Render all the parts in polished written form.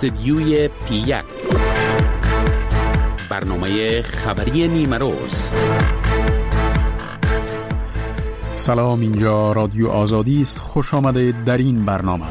استدیوی پی1 برنامه خبری نیمه روز. سلام، اینجا رادیو آزادی است. خوش آمدید در این برنامه.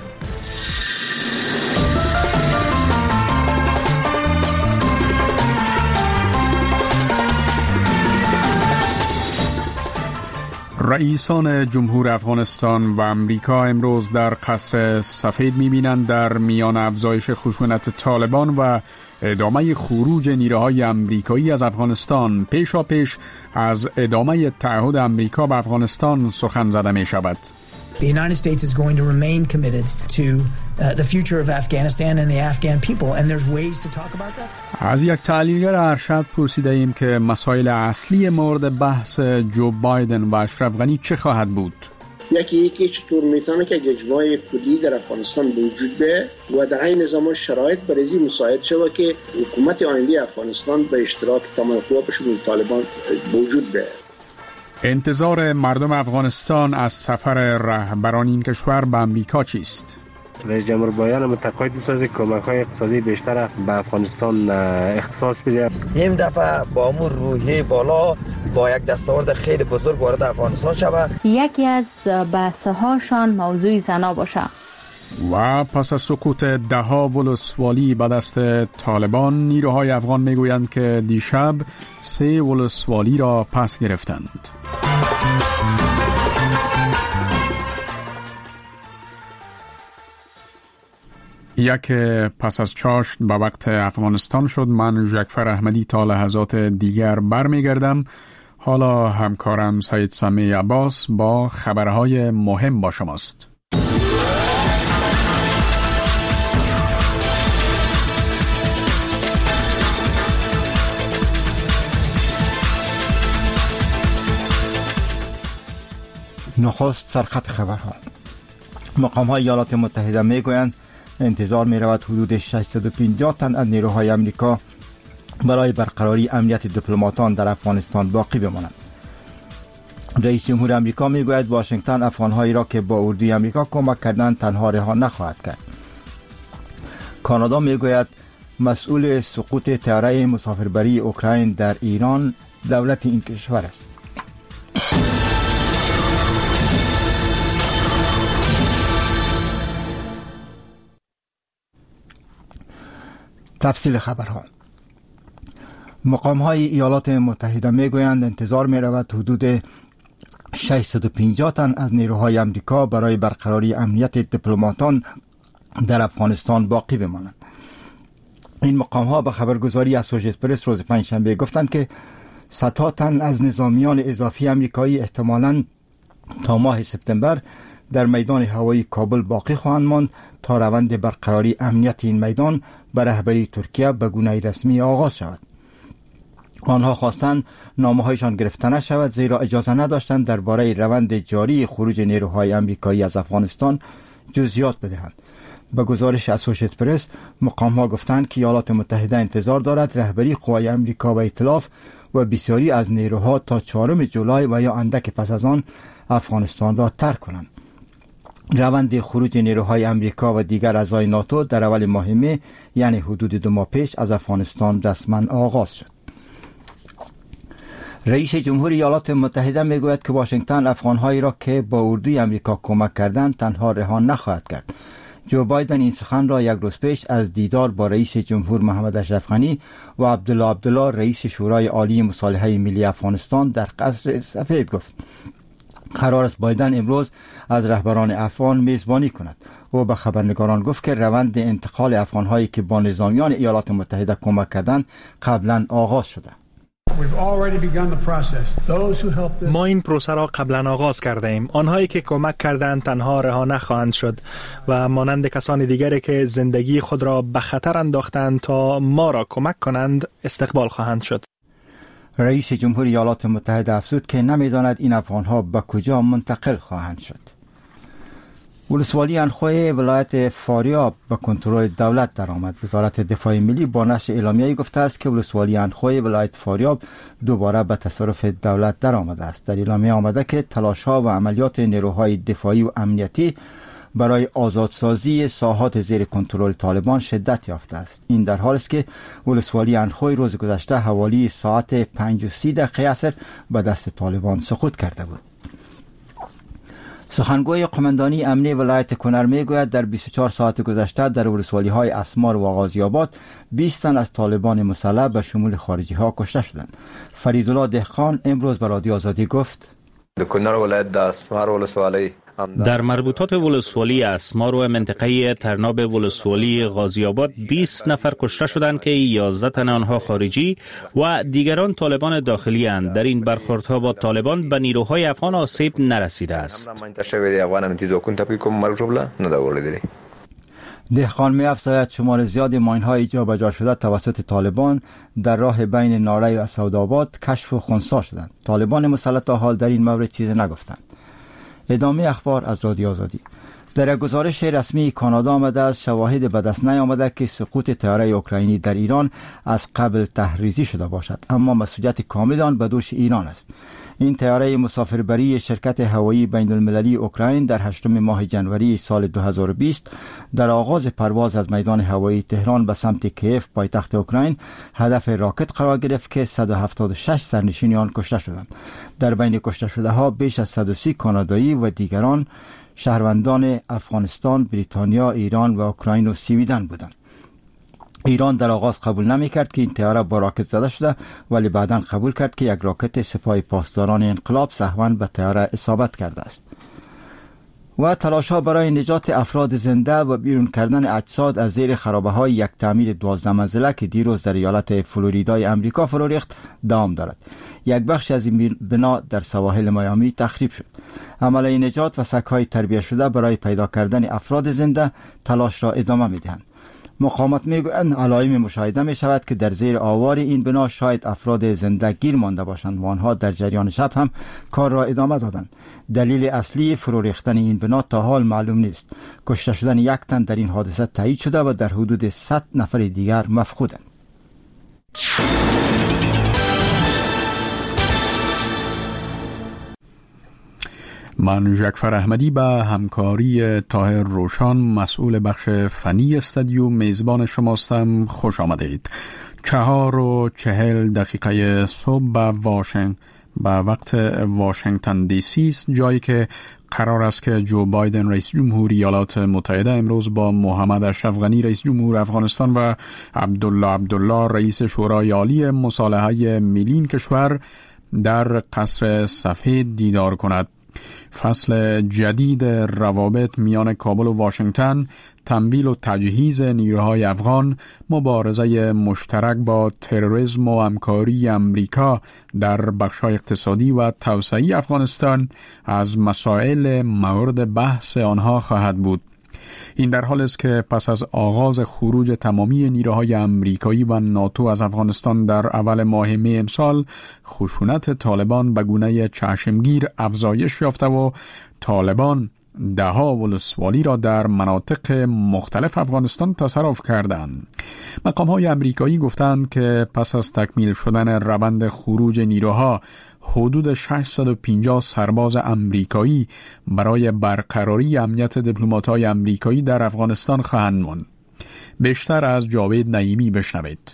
رئیسان جمهور افغانستان و امریکا امروز در قصر سفید می‌بینند در میان افزایش خشونت طالبان و ادامه خروج نیروهای امریکایی از افغانستان پیشاپیش از ادامه تعهد امریکا به افغانستان سخن زده می‌شود. The United States is going to remain committed to the future of Afghanistan and the Afghan people, and there's ways to talk about that. از یک تحلیلگر ارشد پرسیده ایم که مسائل اصلی مورد بحث جو بایدن و اشرف غنی چه خواهد بود؟ یکی چطور میتونه که اجماع کلی در افغانستان وجود به و در این زمان شرایط برای مساعد شود که حکومت آینده افغانستان به اشتراک تمام قواشون طالبان وجود به. انتظار مردم افغانستان از سفر رهبران این کشور به امریکا چیست؟ رئیس جمهور بایدن متقاعد می‌سازه کمک‌های اقتصادی بیشتر به افغانستان اختصاص بده. این دفعه با امور روحی بالا با یک دستاورد خیلی بزرگ وارد افغانستان شود. یکی از بحث‌هاشان موضوع زنا باشه. و پس از سقوط ده‌ها ولسوالی به دست طالبان، نیروهای افغان میگویند که دیشب 3 ولسوالی را پس گرفتند. یک پس از چاشت به وقت افغانستان شد. من ژکفر احمدی تا لحظات دیگر برمیگردم. حالا همکارم سید سمی عباس با خبرهای مهم با شماست. نخست سرخط خبرها. مقام‌های ایالات متحده میگویند انتظار می‌رود حدود 650 تن از نیروهای امریکا برای برقراری امنیت دیپلماتان در افغانستان باقی بمانند. رئیس جمهور امریکا میگوید واشنگتن افغان‌هایی را که با اردوی امریکا کمک کردند تنها رها نخواهد کرد. کانادا میگوید مسئول سقوط طیاره مسافربری اوکراین در ایران دولت این کشور است. تفصیل خبرها. مقام‌های ایالات متحده میگویند انتظار می‌رود حدود 650 تن از نیروهای امریکا برای برقراری امنیت دیپلماتان در افغانستان باقی بمانند. این مقام‌ها به خبرگزاری اسوشییتد پرس روز پنجشنبه گفتند که صدها تن از نظامیان اضافی امریکایی احتمالاً تا ماه سپتامبر در میدان هوایی کابل باقی خواهند ماند تا روند برقراری امنیت این میدان به رهبری ترکیه به گونه رسمی آغاز شود. آنها خواستند نامه‌هایشان گرفته نشود زیرا اجازه نداشتند درباره روند جاری خروج نیروهای امریکایی از افغانستان جزئیات بدهند. به گزارش اسوشییتد پرس، مقام‌ها گفتند که ایالات متحده انتظار دارد رهبری قوای امریکا و ائتلاف و بسیاری از نیروها تا 4 جولای و یا اندک پس از آن افغانستان را ترک کنند. روند خروج نیروهای امریکا و دیگر اعضای ناتو در اول ماه می، یعنی حدود 2 ماه پیش، از افغانستان رسما آغاز شد. رئیس جمهور ایالات متحده میگوید که واشنگتن افغانهایی را که با اردوی امریکا کمک کردند تنها رها نخواهد کرد. جو بایدن این سخن را یک روز پیش از دیدار با رئیس جمهور محمد اشرف غنی و عبدالله رئیس شورای عالی مصالحه ملی افغانستان در قصر سفید گفت. قرار است بایدن امروز از رهبران افغان میزبانی کند. او به خبرنگاران گفت که روند انتقال افغانهایی که با نظامیان ایالات متحده کمک کردند قبلا آغاز شده. ما این پروسه را قبلا آغاز کرده ایم. آنهایی که کمک کردند تنها رها نخواهند شد و مانند کسان دیگری که زندگی خود را به خطر انداختند تا ما را کمک کنند استقبال خواهند شد. رئیس جمهور ایالات متحده افزود که نمیداند این افغانها به کجا منتقل خواهند شد. ولسوالی انخوی ولایت فاریاب به کنترل دولت درآمد. وزارت دفاع ملی با نشر اعلامیه‌ای گفته است که ولسوالی انخوی ولایت فاریاب دوباره به تصرف دولت درآمده است. در اعلامیه آمده که تلاش‌ها و عملیات نیروهای دفاعی و امنیتی برای آزادسازی ساحات زیر کنترل طالبان شدت یافته است. این در حالی است که ولسوالی اندخوی روز گذشته حوالی ساعت 5:30 عصر به دست طالبان سقوط کرده بود. سخنگوی قماندانی امنی ولایت کنر میگوید در 24 ساعت گذشته در ولسوالی های اسمار و غازی‌آباد 20 تن از طالبان مسلح به شمول خارجی ها کشته شدند. فریدالله دهقان امروز به رادیو آزادی گفت: در کنر ولایت اسمار ولسوالی در مربوطات ولسوالی اسمار و منطقه ترناب ولسوالی غازی‌آباد 20 نفر کشته شدند که 11 تن آنها خارجی و دیگران طالبان داخلی اند. در این برخوردها با طالبان به نیروهای افغان آسیب نرسیده است. دهقان می افزاید شمار زیاد ماین‌های جابجا شده توسط طالبان در راه بین ناره و اسدآباد کشف و خنثی شدند. طالبان مسلح تا حال در این مورد چیزی نگفتند. ادامه اخبار از رادیو آزادی. در یک گزارش رسمی کانادا آمده است شواهد به دست نیامده که سقوط طیاره اوکراینی در ایران از قبل تحریزی شده باشد، اما مسئولیت کامل آن به دوش ایران است. این طیاره مسافربری شرکت هوایی بین المللی اوکراین در 8 ماه جنوری سال 2020 در آغاز پرواز از میدان هوایی تهران به سمت کیف پایتخت اوکراین هدف راکت قرار گرفت که 176 سرنشین آن کشته شدند. در بین کشته شده ها بیش از 130 کانادایی و دیگران شهروندان افغانستان، بریتانیا، ایران و اوکراین و سویدن بودند. ایران در آغاز قبول نمی کرد که این طیاره با راکت زده شده، ولی بعداً قبول کرد که یک راکت سپاه پاسداران انقلاب سهواً به طیاره اصابت کرده است. و تلاش‌ها برای نجات افراد زنده و بیرون کردن اجساد از زیر خرابه‌های یک تعمیر 12 منزله که دیروز در ایالت فلوریدای امریکا فرو ریخت دوام دارد. یک بخش از این بنا در سواحل میامی تخریب شد. عمل نجات و سگ‌های تربیت شده برای پیدا کردن افراد زنده تلاش را ادامه می‌دهند. مقامات میگویند علائم مشاهده می شود که در زیر آوار این بنا شاید افراد زنده گیر مانده باشند و آنها در جریان شب هم کار را ادامه دادند. دلیل اصلی فرو ریختن این بنا تا حال معلوم نیست. کشته شدن یک تن در این حادثه تایید شده و در حدود 100 نفر دیگر مفقودند. من جعفر احمدی به همکاری طاهر روشان مسئول بخش فنی استودیو میزبان شماستم. خوش آمدید. 4:40 صبح به وقت واشنگتن دی سی است، جایی که قرار است که جو بایدن رئیس جمهوری ایالات متحده امروز با محمد اشرف غنی رئیس جمهور افغانستان و عبدالله رئیس شورای عالی مصالحه ملی کشور در قصر سفید دیدار کند. فصل جدید روابط میان کابل و واشنگتن، تمویل و تجهیز نیروهای افغان، مبارزه مشترک با تروریسم و همکاری امریکا در بخش‌های اقتصادی و توسعه افغانستان از مسائل مورد بحث آنها خواهد بود. این در حالی است که پس از آغاز خروج تمامی نیروهای امریکایی و ناتو از افغانستان در اول ماه می امسال، خشونت طالبان به گونه چشمگیر افزایش یافته و طالبان ده‌ها ولسوالی را در مناطق مختلف افغانستان تصرف کردند. مقام‌های امریکایی گفتند که پس از تکمیل شدن روند خروج نیروها، حدود 650 سرباز امریکایی برای برقراری امنیت دیپلمات‌های امریکایی در افغانستان خواهند ماند. بیشتر از جاوید نعیمی بشنوید.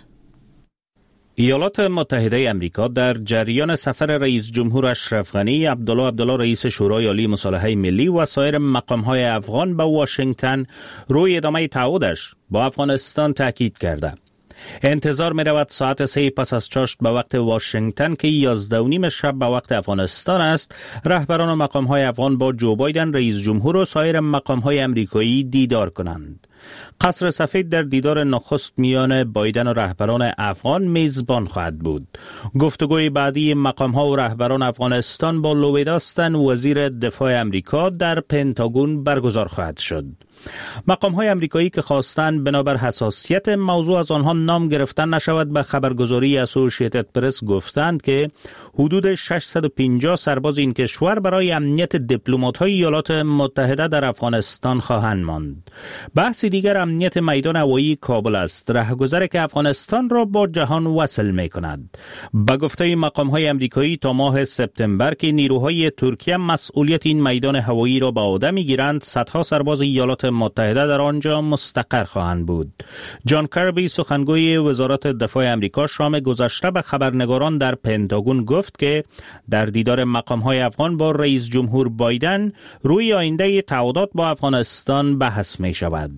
ایالات متحده امریکا در جریان سفر رئیس جمهور اشرف غنی، عبدالله رئیس شورای عالی مصالحه ملی و سایر مقام‌های افغان به واشنگتن روی ادامه تعهدش با افغانستان تاکید کرده. انتظار می رود ساعت 3 پس از چاشت به وقت واشنگتن که 11:30 شب به وقت افغانستان است، رهبران و مقام‌های افغان با جو بایدن رئیس جمهور و سایر مقام‌های امریکایی دیدار کنند. قصر سفید در دیدار نخست میان بایدن و رهبران افغان میزبان خواهد بود. گفتگوی بعدی مقام‌ها و رهبران افغانستان با لوید آستن وزیر دفاع امریکا در پنتاگون برگزار خواهد شد. مقام‌های امریکایی که خواستند بنابر حساسیت موضوع از آنها نام گرفتن نشود به خبرگزاری اسوسییتد پرس گفتند که حدود 650 سرباز این کشور برای امنیت دیپلمات‌های ایالات متحده در افغانستان خواهند ماند. بحث دیگر امنیت میدان هوایی کابل است، رهگذری که افغانستان را با جهان وصل می کند. به گفته مقام‌های امریکایی تا ماه سپتامبر که نیروهای ترکیه مسئولیت این میدان هوایی را به عهده می‌گیرند، صدها سرباز ایالات متحده در آنجا مستقر خواهند بود. جان کربی سخنگوی وزارت دفاع امریکا شام گذشته به خبرنگاران در پنتاگون گفت که در دیدار مقام‌های افغان با رئیس جمهور بایدن روی آینده تعهدات با افغانستان بحث می شود.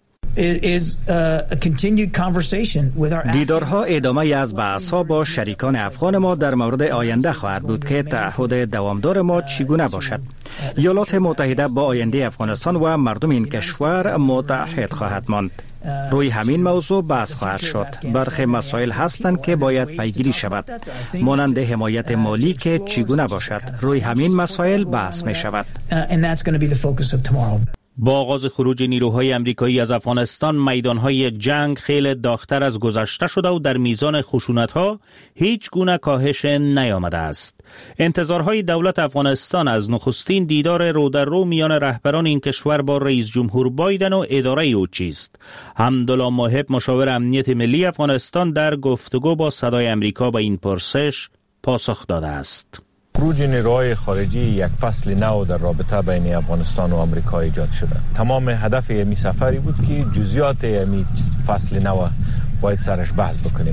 دیدارها ادامه از بحث‌ها با شریکان افغان ما در مورد آینده خواهد بود که تعهد دوامدار ما چگونه باشد. ایالات متحده با آینده افغانستان و مردم این کشور متحد خواهد ماند. روی همین موضوع بحث خواهد شد. برخی مسائل هستند که باید پیگیری شود، مانند حمایت مالی که چگونه باشد. روی همین مسائل بحث می شود. با آغاز خروج نیروهای امریکایی از افغانستان، میدانهای جنگ خیلی داغ‌تر از گذشته شده و در میزان خشونت‌ها هیچ گونه کاهش نیامده است. انتظارهای دولت افغانستان از نخستین دیدار رو در رو میان رهبران این کشور با رئیس جمهور بایدن و اداره او چیست؟ حمدالله محب، مشاور امنیت ملی افغانستان، در گفتگو با صدای امریکا به این پرسش پاسخ داده است. خروج نیروهای خارجی یک فصل نو در رابطه بین افغانستان و آمریکا ایجاد شده. تمام هدف این سفری بود که جزئیات این فصل نو باید سرش بحث بکنیم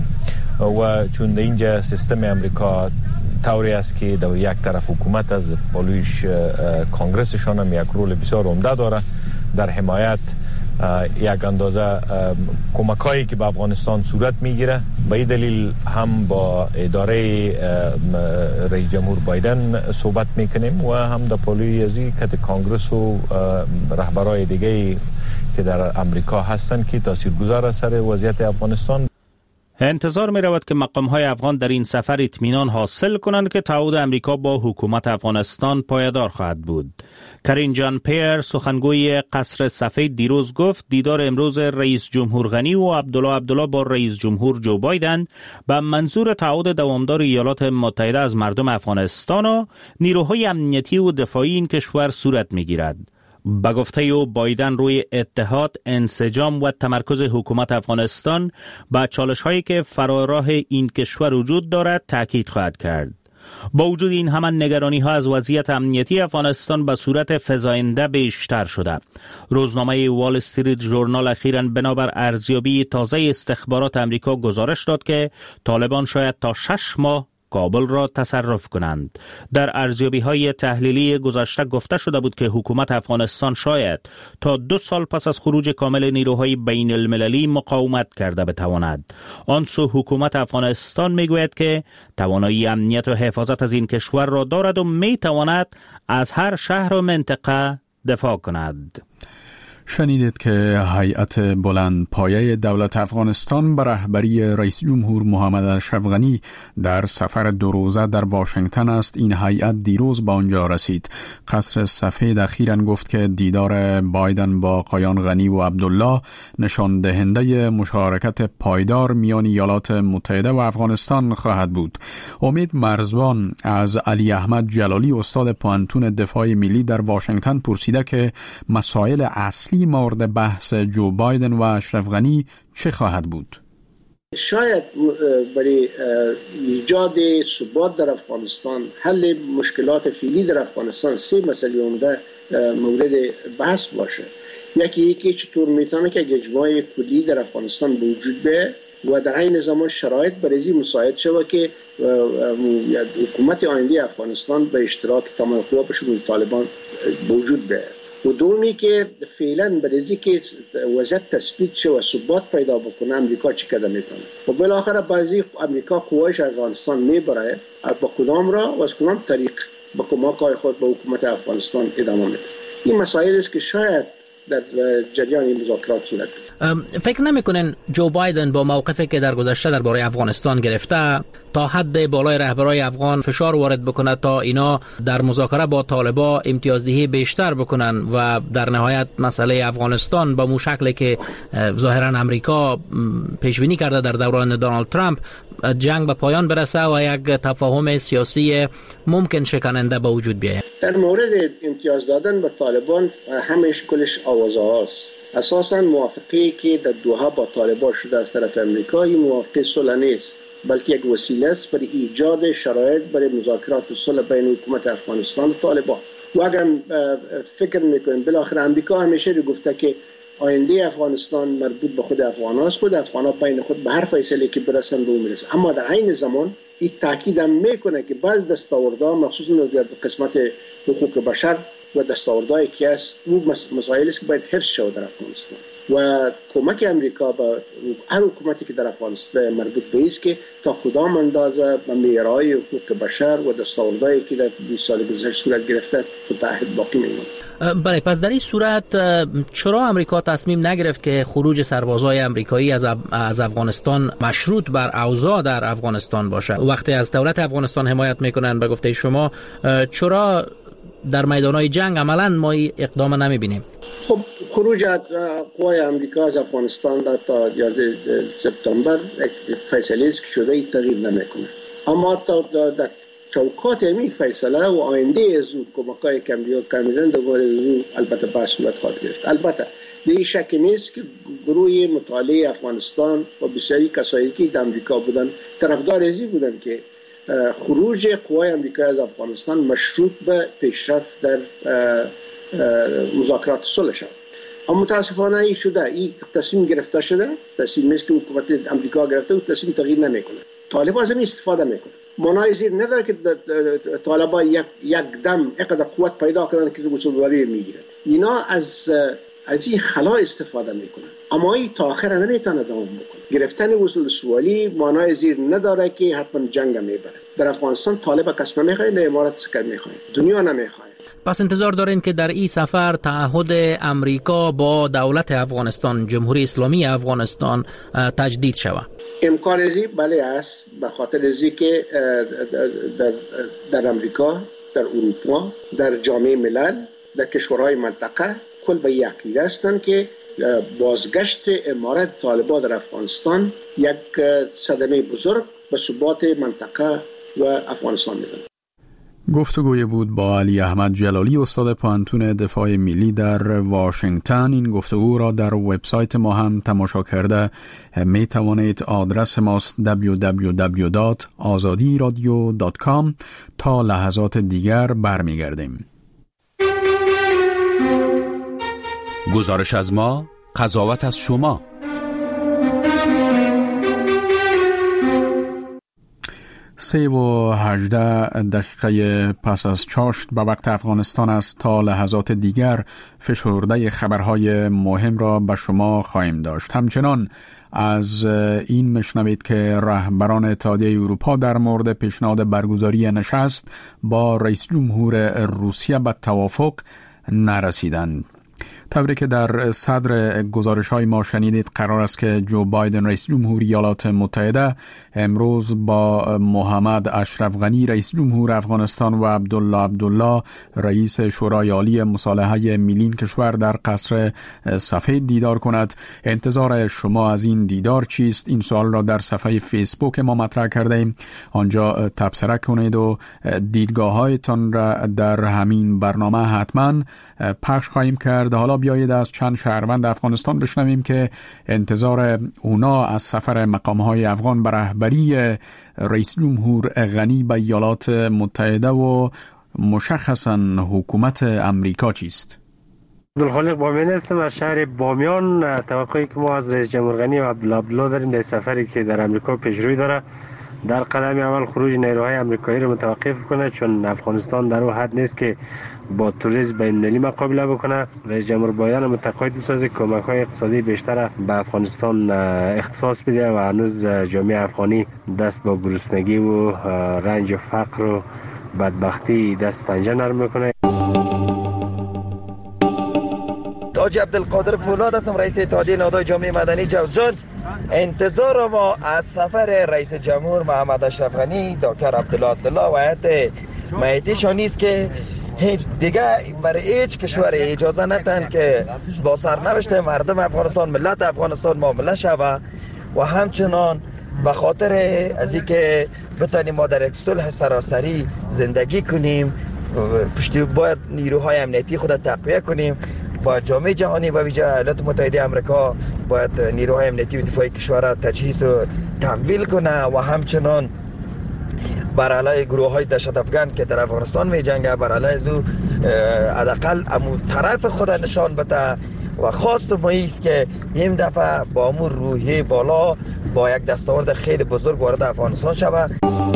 و چون در اینجا سیستم آمریکا طوری است که در یک طرف حکومت از پلویش کانگرسشان هم یک رول بسیار عمده داره در حمایت یک اندازه کمکایی که به افغانستان صورت میگیره. به این دلیل هم با اداره رئیس جمهور بایدن صحبت میکنیم و هم در پلوی ازی که کانگرس و رهبرای دیگه که در امریکا هستند که تاثیرگذار است سر وضعیت افغانستان. انتظار می رود که مقام‌های افغان در این سفر اطمینان حاصل کنند که تعهد امریکا با حکومت افغانستان پایدار خواهد بود. کرین جان پیر، سخنگوی قصر سفید، دیروز گفت دیدار امروز رئیس جمهور غنی و عبدالله با رئیس جمهور جو بایدن به منظور تعهد دوامدار ایالات متحده از مردم افغانستان و نیروهای امنیتی و دفاعی این کشور صورت می گیرد. به گفته او بایدن روی اتحاد، انسجام و تمرکز حکومت افغانستان به چالش‌هایی که فراراه این کشور وجود دارد تاکید خواهد کرد. با وجود این همه نگرانی‌ها از وضعیت امنیتی افغانستان به صورت فزاینده بیشتر شده. روزنامه وال استریت ژورنال اخیراً بنابر ارزیابی تازه استخبارات امریکا گزارش داد که طالبان شاید تا 6 ماه کابل را تصرف کنند. در ارزیابی‌های تحلیلی گذشته گفته شده بود که حکومت افغانستان شاید تا 2 سال پس از خروج کامل نیروهای بین المللی مقاومت کرده بتواند. آن سو حکومت افغانستان میگوید که توانایی امنیت و حفاظت از این کشور را دارد و میتواند از هر شهر و منطقه دفاع کند. شنیدید که هیئت بلند پایه دولت افغانستان به رهبری رئیس جمهور محمد اشرف غنی در سفر 2 روزه در واشنگتن است. این هیئت دیروز به آنجا رسید. قصر سفید اخیراً گفت که دیدار بایدن با آقایان غنی و عبدالله نشان دهنده مشارکت پایدار میان ایالات متحده و افغانستان خواهد بود. امید مرزبان از علی احمد جلالی، استاد پوهنتون دفاع ملی در واشنگتن، پرسیده که مسائل اصلی مورد بحث جو بایدن و اشرف غنی چه خواهد بود؟ شاید برای ایجاد ثبات در افغانستان، حل مشکلات فعلی در افغانستان 3 مسئله عمده مورد بحث باشه. یکی چطور میتونه که اجماع کلی در افغانستان به وجود بیاید و در این زمان شرایط برای مساعد شود که حکومت آینده افغانستان به اشتراک تمام قواشون طالبان به وجود بیاید. و دومی که فعلا برای که وضعیت تثبیت شه و ثبات پیدا بکنه امریکا چی قدم میکنه و بالاخره بعضی امریکا قواش افغانستان میبره با کدام را و از کدام طریق با کمک‌های خود به حکومت افغانستان ادامه میده. این مسائل است که شاید در جریان این مذاکرات صورت بگیرد. فکر نمیکنین جو بایدن با موقفی که در گذشته درباره افغانستان گرفته تا حد بالای رهبرای افغان فشار وارد بکنه تا اینا در مذاکره با طالبان امتیازدهی بیشتر بکنن و در نهایت مسئله افغانستان با مو شکلی که ظاهرا امریکا پیش بینی کرده در دوران دونالد ترامپ جنگ به پایان برسه و یک تفاهم سیاسی ممکن شکننده به وجود بیاید؟ در مورد امتیاز دادن به طالبان همیشه کلش آوازه هاست. اساساً موافقه که در دوحه با طالبان شده از طرف امریکا این موافقه صلح نیست، بلکه یک وسیله است برای ایجاد شرایط برای مذاکرات صلح بین حکومت افغانستان و طالبان. و اگر فکر میکنیم بالاخره امریکا همیشه گفته که آینده افغانستان مربوط به خود افغان هاست، خود افغان ها بین خود به هر فیصله که برسن به اون میرسن. اما در عین زمان این تاکید هم میکنه که بعض دستاوردها مخصوصا در قسمت حقوق بشر و دستاوردهایی که است اون مسائلی است که باید حفظ شود در افغانستان و کمک امریکا به هر حکومتی که در افغانستان مربوط به است که تا کدام اندازه به معیارهای حقوق بشر و دستاوردهایی که در 20 سال گذشته صورت گرفته متعهد باقی میماند. بله، پس در این صورت چرا امریکا تصمیم نگرفت که خروج سربازای امریکایی از افغانستان مشروط بر اوضاع در افغانستان باشه؟ وقتی از دولت افغانستان حمایت میکنن به گفته شما، چرا در میدانهای جنگ عملاً ما اقدام نمیبینیم؟ خب خروج قوای امریکا از افغانستان تا 11 سپتامبر فیصله است که شده ای تغییر نمیکنه. اما در چوکات این فیصله و آینده زود کمک‌های که امریکا میدن دوباره زود البته بحث صورت خواهد گرفت. البته به شک نیست که گروه مطالعه افغانستان و بسیاری کسایی که در امریکا بودن طرفدار ازی بودن که خروج قوای امریکا از افغانستان مشروط به پیشرفت در مذاکرات صلح شد. اما متاسفانه این شده، این تصمیم گرفته شده، تصمیم است که حکومت امریکا گرفته و تصمیم تغییر نمیکنه. طالبان از این استفاده میکنه. معنای زیر نداره که طالبان یک دم اینقدر قوت پیدا کردن که وصولواری میگیرن. اینا از این خلا استفاده میکنن، اما این تا آخر نمیتونه دوام بکنه. گرفتن وصول سوالی معنای زیر نداره که حتما جنگ میبره. در افغانستان طالب کس نمیخواد، نه امارات سکر میخواد، دنیا نمیخواد. پس انتظار دارین که در این سفر تعهد امریکا با دولت افغانستان، جمهوری اسلامی افغانستان تجدید شود؟ امکان ازی بله است، به خاطر ازی که در امریکا، در اروپا، در جامعه ملل، در کشورهای منطقه کل به یکی هستند که بازگشت امارت طالبان در افغانستان یک صدمه بزرگ به ثبات منطقه و افغانستان می‌دهد. گفتگوی بود با علی احمد جلالی، استاد پانتون دفاع ملی در واشنگتن. این گفتگو را در وبسایت ما هم تماشا کرده می توانید. آدرس ماست www.azadiradio.com. تا لحظات دیگر برمیگردیم. گزارش از ما، قضاوت از شما. 3:18 پس از چاشت به وقت افغانستان است. تا لحظات دیگر فشرده خبرهای مهم را به شما خواهیم داشت. همچنان از این مشنوید که رهبران اتحادیه اروپا در مورد پیشنهاد برگزاری نشست با رئیس جمهور روسیه به توافق نرسیدند. طوری که در صدر گزارش های ما شنیدید، قرار است که جو بایدن رئیس جمهوری ایالات متحده امروز با محمد اشرف غنی رئیس جمهور افغانستان و عبدالله رئیس شورای عالی مصالحه ملی کشور در قصر سفید دیدار کند. انتظار شما از این دیدار چیست؟ این سوال را در صفحه فیسبوک ما مطرح کرده ایم. آنجا تبصره کنید و دیدگاه هایتان را در همین برنامه حتما پخش خواهیم کرد. حالا بیایید از چند شهروند افغانستان بشنویم که انتظار اونا از سفر مقام‌های افغان به رهبری رئیس جمهور غنی به ایالات متحده و مشخصاً حکومت امریکا چیست؟ عبدالخالق بامیان هستم از شهر بامیان. توقعی که ما از رئیس جمهور غنی و عبدالله داریم در سفری که در امریکا پیشروی داره، در قدم اول خروج نیروهای امریکایی رو متوقف کنه، چون افغانستان در اون حد نیست که با توریسم بین‌المللی مقابله بکنه. رئیس جمهور بایدن متقاعد می‌سازه که کمک‌های اقتصادی بیشتر به افغانستان اختصاص بده و هنوز جامعه افغانی دست با گرسنگی و رنج و فقر و بدبختی دست پنجه نرم میکنه. تاج عبدالقادر فولاد هستم، رئیس اتحادیه نهادهای جامعه مدنی جوزجان. انتظار ما از سفر رئیس جمهور محمد اشرف غنی، دکتر عبدالله و هیئت مایتیشان نیست که دیگه برای هیچ کشور اجازه ندن که با سرنوشت مردم افغانستان، ملت افغانستان معامله شود و همچنان به خاطر از اینکه بتانیم ما در یک صلح سراسری زندگی کنیم، پشتی باید نیروهای امنیتی خود تقویت کنیم. با جامعه جهانی و ویژه ایالات متحده آمریکا باید نیروهای امنیتی و دفاعی کشور را تجهیز و تمویل کنه و همچنان بر علیه گروه های دهشت افغان که در افغانستان می جنگه بر علیه زو حداقل امو طرف خود نشان بده و خواست ما است که این دفعه با امور روحی بالا با یک دستاورد خیلی بزرگ وارد افغانستان شود.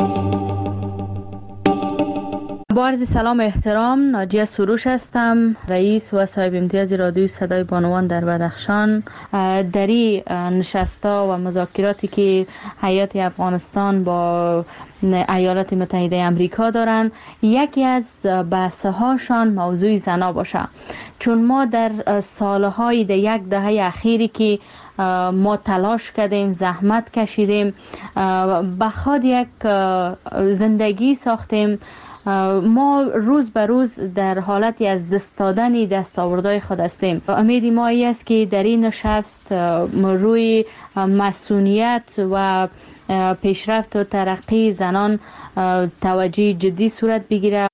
با عرض سلام و احترام، ناجیه سروش هستم، رئیس و صاحب امتیاز رادیوی صدای بانوان در بدخشان. در این نشست‌ها و مذاکراتی که هیئت افغانستان با ایالات متحده آمریکا دارن، یکی از بحث‌هاشان موضوع زنا باشه، چون ما در سالهای در یک دهه اخیری که ما تلاش کردیم، زحمت کشیدیم، بخواد یک زندگی ساختیم، ما روز به روز در حالتی از دست دادن دستاوردهای خود هستیم. امید ما است که در این نشست روی مسئولیت و پیشرفت و ترقی زنان توجه جدی صورت بگیره.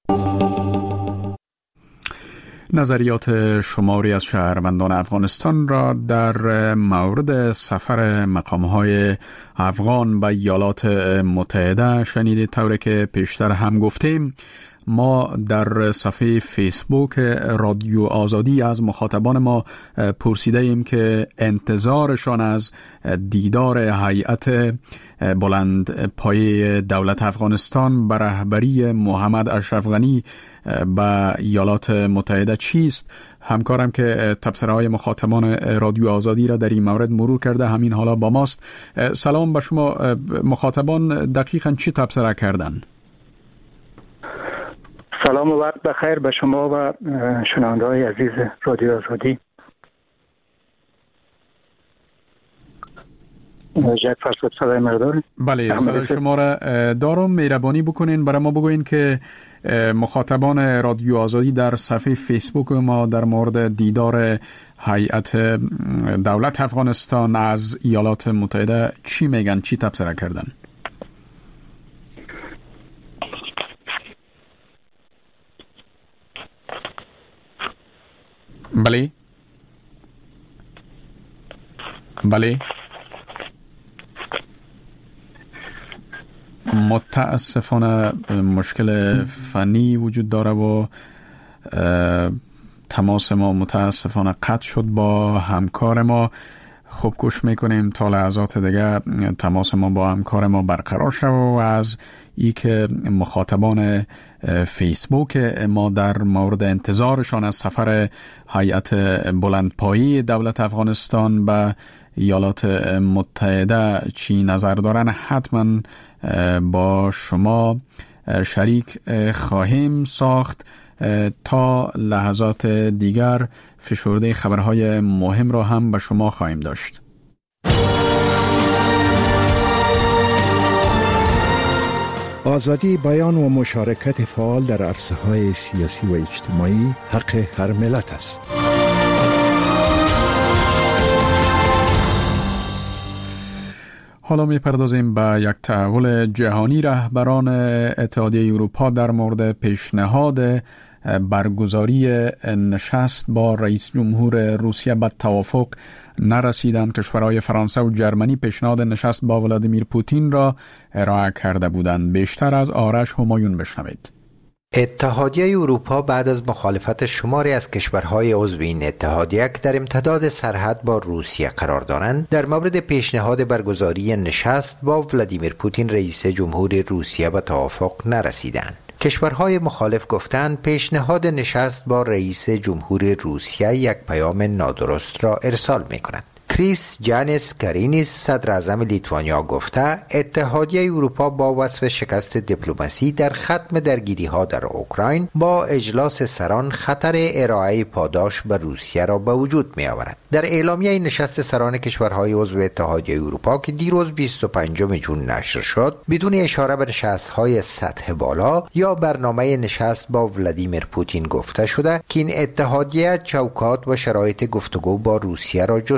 نظریات شماری از شهروندان افغانستان را در مورد سفر مقام‌های افغان به ایالات متحده شنیدید. طوری که پیشتر هم گفتیم، ما در صفحه فیسبوک رادیو آزادی از مخاطبان ما پرسیده ایم که انتظارشان از دیدار هیئت بلند پایه دولت افغانستان به رهبری محمد اشرف غنی به ایالات متحده چیست. همکارم که تبصره‌های مخاطبان رادیو آزادی را در این مورد مرور کرده همین حالا با ماست. سلام به شما. مخاطبان دقیقاً چی تبصره کردن؟ سلام و وقت بخیر به شما و شنونده‌های عزیز رادیو آزادی. یک فرصت صدای مردار. بله، صدای شما را دارم. مهربانی بکنین برای ما بگوین که مخاطبان رادیو آزادی در صفحه فیسبوک ما در مورد دیدار هیئت دولت افغانستان از ایالات متحده چی میگن، چی تبصره کردن؟ بله متاسفانه مشکل فنی وجود داره و تماس ما متاسفانه قطع شد با همکار ما. خوب گوش میکنیم تا لحظات دیگه تماس ما با همکار ما برقرار شد و از ای که مخاطبان فیسبوک ما در مورد انتظارشان از سفر هیئت بلندپایه دولت افغانستان به ایالات متحده چی نظر دارن حتما با شما شریک خواهیم ساخت. تا لحظات دیگر فشرده خبرهای مهم را هم به شما خواهیم داشت. آزادی بیان و مشارکت فعال در عرصه‌های سیاسی و اجتماعی حق هر ملت است. حالا می‌پردازیم به یک تحول جهانی. رهبران اتحادیه اروپا در مورد پیشنهاد برگزاری نشست با رئیس جمهور روسیه به توافق نرسیدند. کشورهای فرانسه و جرمنی پیشنهاد نشست با ولادیمیر پوتین را ارائه کرده بودند. بیشتر از آرش همایون بشنوید. اتحادیه اروپا بعد از مخالفت شماری از کشورهای عضو این اتحادیه که در امتداد سرحد با روسیه قرار دارند در مورد پیشنهاد برگزاری نشست با ولادیمیر پوتین رئیس جمهور روسیه به توافق نرسیدند. کشورهای مخالف گفتند پیشنهاد نشست با رئیس جمهور روسیه یک پیام نادرست را ارسال می‌کند. کریس جانس کارینیس صدر اعظم لیتوانیا گفته اتحادیه اروپا با وصف شکست دیپلماسی در ختم درگیری‌ها در اوکراین با اجلاس سران خطر ارائه پاداش به روسیه را به وجود می‌آورد. در اعلامیه نشست سران کشورهای عضو اتحادیه اروپا که دیروز 25 جون نشر شد بدون اشاره به نشست‌های سطح بالا یا برنامه نشست با ولادیمیر پوتین گفته شده که این اتحادیه چوکات و شرایط گفتگو با روسیه را جستجو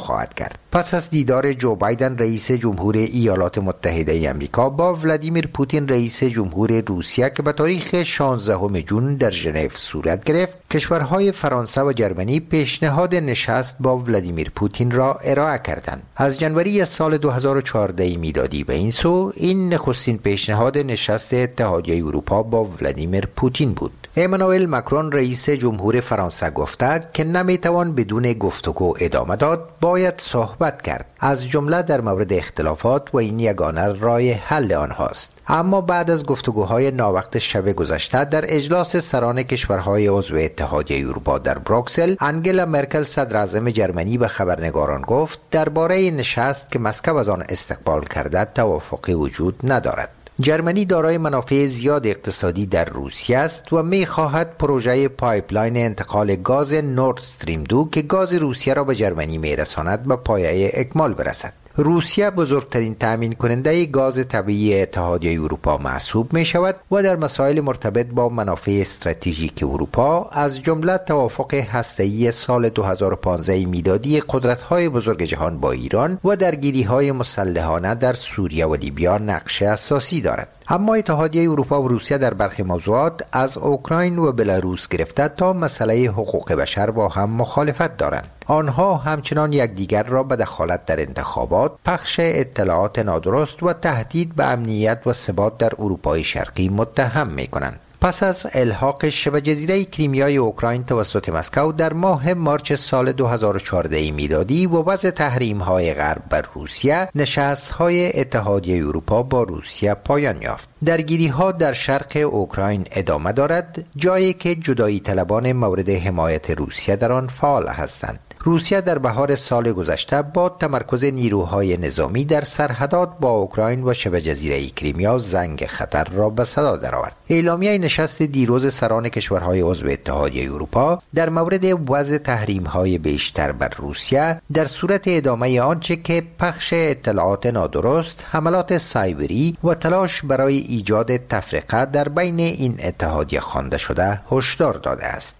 خواهد کرد. پس از دیدار جو بایدن رئیس جمهور ایالات متحده آمریکا با ولادیمیر پوتین رئیس جمهور روسیه که به تاریخ 16 ژوئن در ژنو صورت گرفت، کشورهای فرانسه و جرمنی پیشنهاد نشست با ولادیمیر پوتین را ارائه کردند. از جنوری سال 2014 میلادی به این سو این نخستین پیشنهاد نشست اتحادیه اروپا با ولادیمیر پوتین بود. امانوئل ماکرون رئیس جمهور فرانسه گفته که نمیتوان بدون گفتگو ادامه داد، باید صحبت کرد، از جمله در مورد اختلافات و این یگانه راه حل آنهاست. اما بعد از گفتگوهای ناوقت شب گذشته در اجلاس سران کشورهای عضو اتحادیه اروپا در بروکسل، انگلا مرکل صدر اعظم جرمنی به خبرنگاران گفت درباره نشست که مسکو از آن استقبال کرده توافقی وجود ندارد. جرمنی دارای منافع زیاد اقتصادی در روسیه است و می خواهد پروژه پایپلاین انتقال گاز نورد استریم 2 که گاز روسیه را به جرمنی می رساند به پایه اکمال برسد. روسیه بزرگترین تامین کننده گاز طبیعی اتحادیه اروپا محسوب می شود و در مسائل مرتبط با منافع استراتژیک اروپا از جمله توافق هسته‌ای سال 2015 میلادی قدرت‌های بزرگ جهان با ایران و درگیری‌های مسلحانه در سوریه و لیبیا نقش اساسی دارد. اما اتحادیه اروپا و روسیه در برخی موضوعات از اوکراین و بلاروس گرفته تا مسئله حقوق بشر با هم مخالفت دارند. آنها همچنان یکدیگر را به دخالت در انتخابات، پخش اطلاعات نادرست و تهدید به امنیت و ثبات در اروپای شرقی متهم می‌کنند. پس از الحاق شبه جزیره کریمیای اوکراین توسط مسکو در ماه مارچ سال 2014 میلادی و وضع تحریم‌های غرب بر روسیه، نشست‌های اتحادیه اروپا با روسیه پایان یافت. درگیری‌ها در شرق اوکراین ادامه دارد، جایی که جدایی طلبان مورد حمایت روسیه در آن فعال هستند. روسیه در بهار سال گذشته با تمرکز نیروهای نظامی در سرحدات با اوکراین و شبه جزیره کریمیا زنگ خطر را به صدا درآورد. اعلامیه نشست دیروز سران کشورهای عضو اتحادیه اروپا در مورد وضع تحریم‌های بیشتر بر روسیه در صورت ادامه آنچه که پخش اطلاعات نادرست، حملات سایبری و تلاش برای ایجاد تفرقه در بین این اتحادیه خوانده شده هشدار داده است.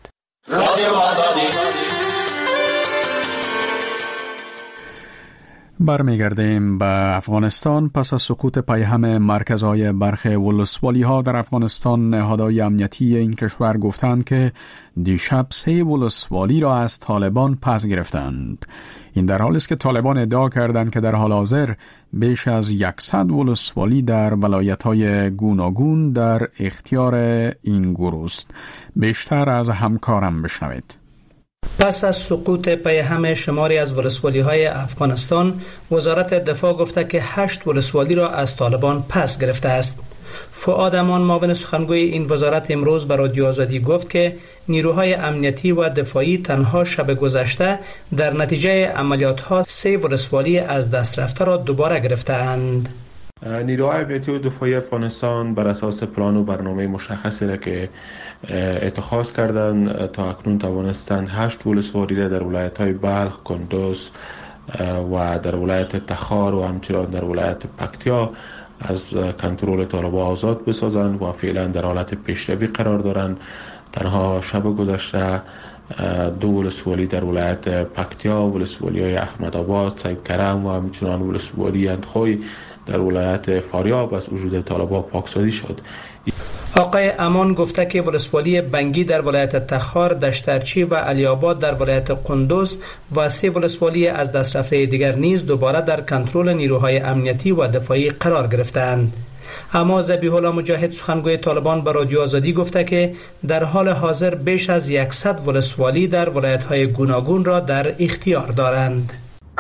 برمیگردیم به افغانستان. پس از سقوط پیهم مرکزهای برخی ولسوالی ها در افغانستان، نهادهای امنیتی این کشور گفتند که دیشب 3 ولسوالی را از طالبان پس گرفتند. این در حالی است که طالبان ادعا کردند که در حال حاضر بیش از 100 ولسوالی در ولایت‌های گوناگون در اختیار این گروه است. بیشتر از همکارم بشنوید. پس از سقوط پیهم شماری از ولسوالی‌های افغانستان، وزارت دفاع گفته که 8 ولسوالی را از طالبان پس گرفته است. فؤاد امان، معاون سخنگوی این وزارت، امروز به رادیو آزادی گفت که نیروهای امنیتی و دفاعی تنها شب گذشته در نتیجه عملیات‌ها 3 ولسوالی از دست رفته را دوباره گرفته‌اند. نیروهای امنیتی و دفاعی افغانستان بر اساس پلان و برنامه مشخصی را که اتخاذ کردن تا اکنون توانستند 8 ولسوالی را در ولایت‌های بلخ، کندوز و در ولایت تخار و همچنان در ولایت پکتیا از کنترل طالبان آزاد بسازند و فعلا در حالت پیشروی قرار دارند. تنها شب گذشته 2 ولسوالی در ولایت پکتیا، ولسوالی‌های احمدآباد، سید کرم و همچنان ولسوالی اندخوی در ولایت فاریاب از وجود طالبان پاکسازی شد. آقای امان گفته که ولسوالی بنگی در ولایت تخار، دشترچی و علی آباد در ولایت قندوز و 3 ولسوالی از دست رفته دیگر نیز دوباره در کنترل نیروهای امنیتی و دفاعی قرار گرفتند. اما ذبیح الله مجاهد، سخنگوی طالبان، به رادیو آزادی گفته که در حال حاضر بیش از 100 ولسوالی در ولایت‌های گوناگون را در اختیار دارند.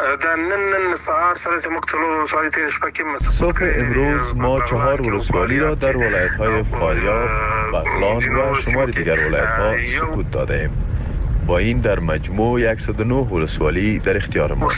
صبح امروز ما 4 ولسوالی را در ولایت‌های فاریاب، بغلان و شمال دیگر ولایت‌ها سقوط دادیم. با این در مجموع 109 ولسوالی در اختیار ما.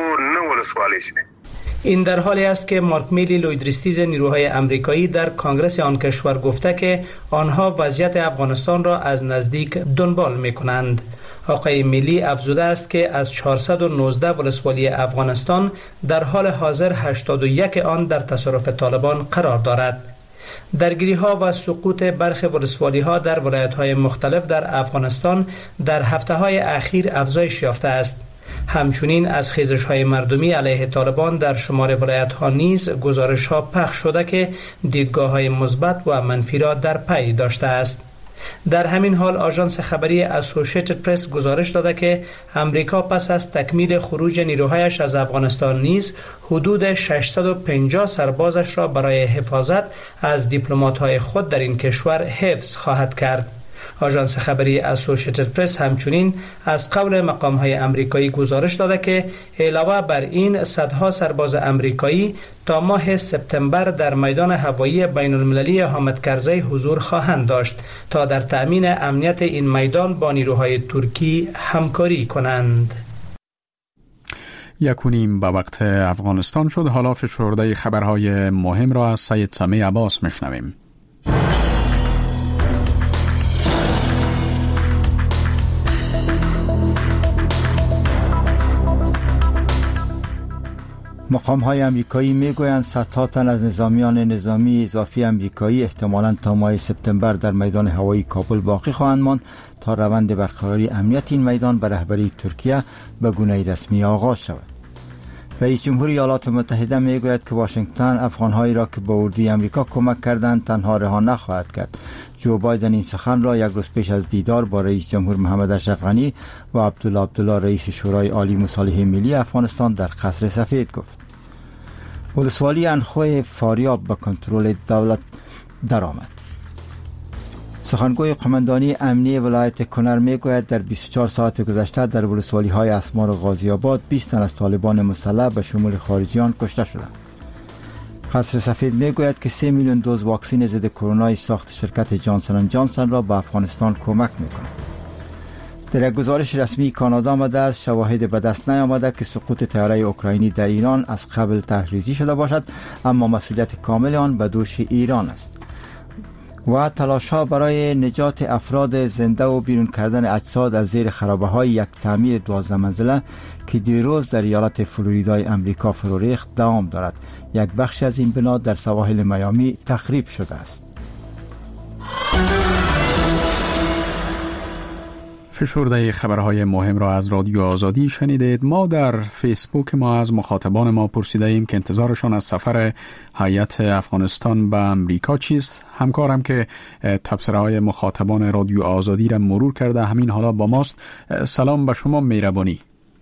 این در حالی است که مارک میلی، لویدریستیز نیروهای امریکایی، در کنگرس آن کشور گفته که آنها وضعیت افغانستان را از نزدیک دنبال می‌کنند. آقای میلی افزوده است که از 419 ولسوالی افغانستان در حال حاضر 81 آن در تصرف طالبان قرار دارد. درگیری‌ها و سقوط برخی ولسوالی‌ها در ولایت‌های مختلف در افغانستان در هفته‌های اخیر افزایش یافته است. همچنین از خیزش‌های مردمی علیه طالبان در شمار ولایت‌ها نیز گزارش‌ها پخش شده که دیدگاه‌های مثبت و منفی را در پی داشته است. در همین حال آژانس خبری اسوسییتد پرس گزارش داده که امریکا پس از تکمیل خروج نیروهایش از افغانستان نیز حدود 650 سربازش را برای حفاظت از دیپلمات‌های خود در این کشور حفظ خواهد کرد. آژانس خبری اسوسییتد پرس همچنین از قول مقام‌های امریکایی گزارش داده که علاوه بر این صدها سرباز امریکایی تا ماه سپتامبر در میدان هوایی بین المللی حامد کرزی حضور خواهند داشت تا در تأمین امنیت این میدان با نیروهای ترکی همکاری کنند. 1:30 به وقت افغانستان شد. حالا فشرده خبرهای مهم را از سید سمی عباس میشنویم. مقام‌های امریکایی میگویند صدها تن از نظامیان نظامی اضافی امریکایی احتمالاً تا ماه سپتامبر در میدان هوایی کابل باقی خواهند ماند تا روند برقراری امنیت این میدان به رهبری ترکیه به گونه رسمی آغاز شود. رئیس جمهوری ایالات متحده میگوید که واشنگتن افغان‌هایی را که به اردوی امریکا کمک کردند تنها رها نخواهد کرد. جو بایدن این سخن را یک روز پیش از دیدار با رئیس جمهور محمد اشرف غنی و عبدالله رئیس شورای عالی مصالحه ملی افغانستان در قصر سفید گفت. ولسوالی انخوی فاریاب به کنترل دولت درآمد. سخنگوی قماندانی امنی ولایت کنر میگوید در 24 ساعت گذشته در ولسوالی های اسمار و غازی آباد 20 تن از طالبان مسلح به شمول خارجیان کشته شدند. قصر سفید میگوید که 3 میلیون دوز واکسن ضد کرونا ساخت شرکت جانسن اند جانسن را به افغانستان کمک میکند. در یک گزارش رسمی کانادا آمده است شواهد به دست نیامده که سقوط طیاره اوکراینی در ایران از قبل تحریزی شده باشد، اما مسئولیت کامل آن به دوش ایران است. و تلاش‌ها برای نجات افراد زنده و بیرون کردن اجساد از زیر خرابه‌های یک تعمیر 12 منزله که دیروز در ایالت فلوریدای امریکا فرو ریخت دوام دارد. یک بخش از این بنا در سواحل میامی تخریب شده است. فشرده خبرهای مهم را از رادیو آزادی شنیدید. ما در فیسبوک ما از مخاطبان ما پرسیده ایم که انتظارشان از سفر هیئت افغانستان به امریکا چیست. همکارم که تبصره های مخاطبان رادیو آزادی را مرور کرده همین حالا با ماست. سلام به شما مهربانی.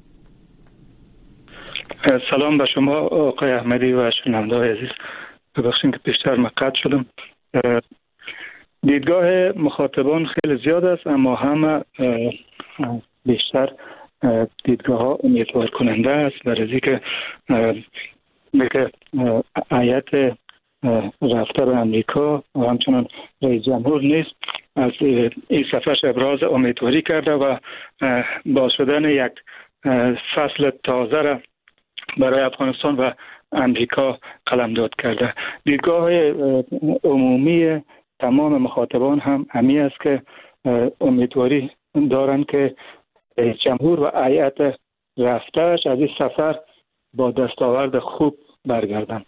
سلام به شما آقای احمدی و شنونده‌های عزیز. ببخشید که بیشتر مقطع شدم. دیدگاه مخاطبان خیلی زیاد است، اما همه بیشتر دیدگاه ها امیدوار کننده است برای که میگه هیئت رفته به امریکا و همچنان رئیس جمهور نیز از این سفرش ابراز امیدواری کرده و با شدن یک فصل تازه را برای افغانستان و امریکا قلمداد کرده. دیدگاه عمومی تمام مخاطبان هم همی است که امیدواری دارند که جمهور و هیئت رفته‌اش از این سفر با دستاورد خوب برگردند.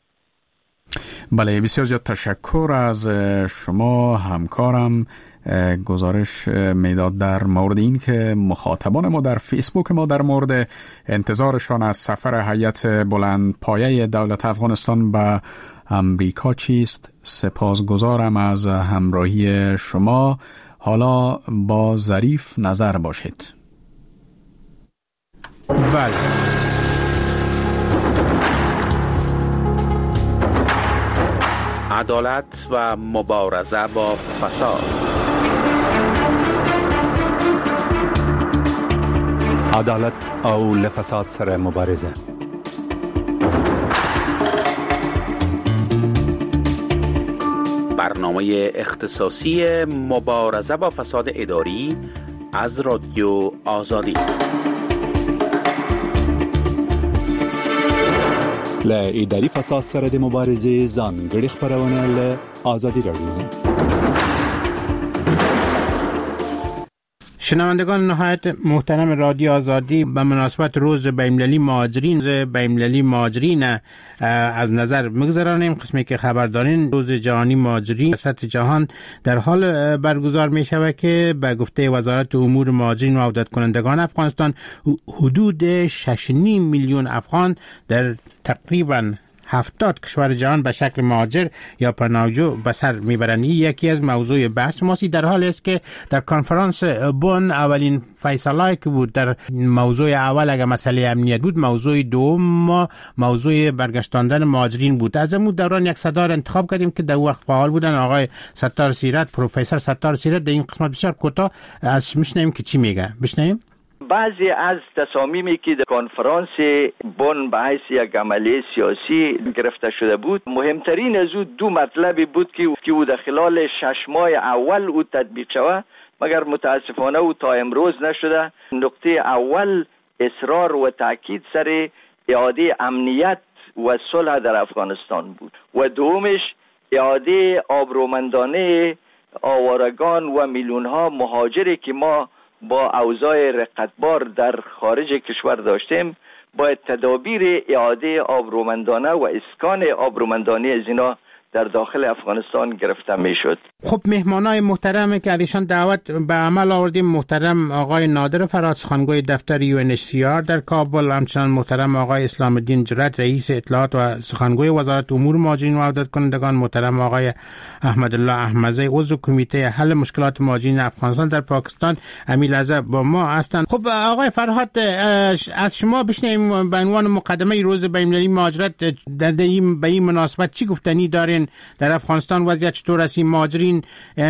بله، بسیار زیاد تشکر از شما. همکارم گزارش میداد در مورد این که مخاطبان ما در فیسبوک ما در مورد انتظارشان از سفر هیئت بلند پایه دولت افغانستان به امریکا چیست. سپاسگزارم از همراهی شما. حالا با ظریف نظر باشید. بله، عدالت و مبارزه با فساد. عدالت او لفساد سره مبارزه. برنامه اختصاصی مبارزه با فساد اداری از رادیو آزادی. ل اداري فساد سره د مبارزې ځانګړي خبرونه له آزادي راډیو. شنوندگان نهایت محترم رادیو آزادی، به مناسبت روز بین‌المللی مهاجرین از نظر می‌گذرانیم. قسمی که خبر دارین روز جهانی مهاجرین سطح جهان در حال برگزار می شود که به گفته وزارت امور مهاجرین و عودت کنندگان افغانستان حدود 6.5 میلیون افغان در تقریباً 70 کشور جهان به شکل مهاجر یا پناهجو به سر میبرند. یکی از موضوع بحث ماست در حالی است که در کنفرانس بن اولین فیصله که بود در موضوع اول اگر مسئله امنیت بود، موضوع دوم موضوع برگشتاندن مهاجرین بود. از اون دوران یک صدر انتخاب کردیم که در وقت فعال بودن آقای ستار سیرت، پروفسور ستار سیرت. در این قسمت بسیار کوتاه از میشنویم که چی میگه. بشنویم. بعضی از تصامیمی که در کنفرانس بن به حیث یک عملیه سیاسی گرفته شده بود، مهمترین از او دو مطلبی بود که او در خلال 6 ماه اول او تطبیق شود، مگر متاسفانه او تا امروز نشده. نقطه اول اصرار و تاکید سر اعاده امنیت و صلح در افغانستان بود و دومش اعاده آبرومندانه آوارگان و میلیون‌ها مهاجری که ما با اوضاع رقتبار در خارج کشور داشتیم، باید تدابیر اعاده آبرومندانه و اسکان آبرومندانه از اینا در داخل افغانستان گرفته می شد. خب مهمانای محترم که ازشان دعوت به عمل آوردیم، محترم آقای نادر فراد، سخنگوی دفتر UNHCR در کابل، همچنان محترم آقای اسلام الدین جرات، رئیس اطلاعات و سخنگوی وزارت امور مهاجرین و عودت کنندگان، محترم آقای احمدالله احمدزی، عضو کمیته حل مشکلات مهاجرین افغانستان در پاکستان، امی لحظه با ما هستند. خب آقای فرهاد، از شما بشنویم به عنوان مقدمه روز بین‌المللی مهاجرت به این مناسبت چی گفتنی دارین؟ در افغانستان وضعیت چطور است؟ مهاجرین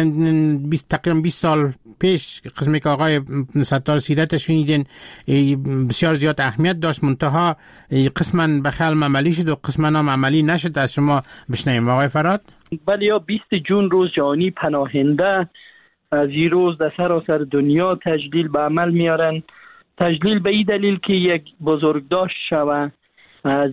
تقریبا 20 سال پیش قسمی که آقای ستار سیرت شنیدین بسیار زیاد اهمیت داشت، منتها قسما به خلم عملی شد و قسما هم عملی نشد. از شما بشنویم آقای فراد. بله، یا 20 جون روز جهانی پناهنده از این روز در سراسر دنیا تجلیل به عمل میارن. تجلیل به این دلیل که یک بزرگداشت شوه از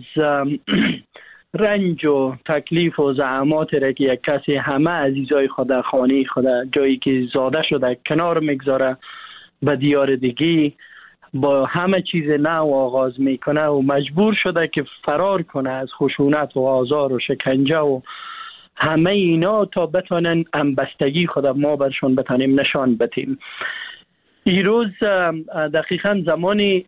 رنج و تکلیف و زحمات را که یک کسی همه عزیزای خود، خانه خود، جایی که زاده شده کنار میگذاره، به دیار دیگه با همه چیز نو آغاز میکنه و مجبور شده که فرار کنه از خشونت و آزار و شکنجه و همه اینا تا بتانن همبستگی خود ما برشون بتانیم نشان بدیم. این روز دقیقا زمانی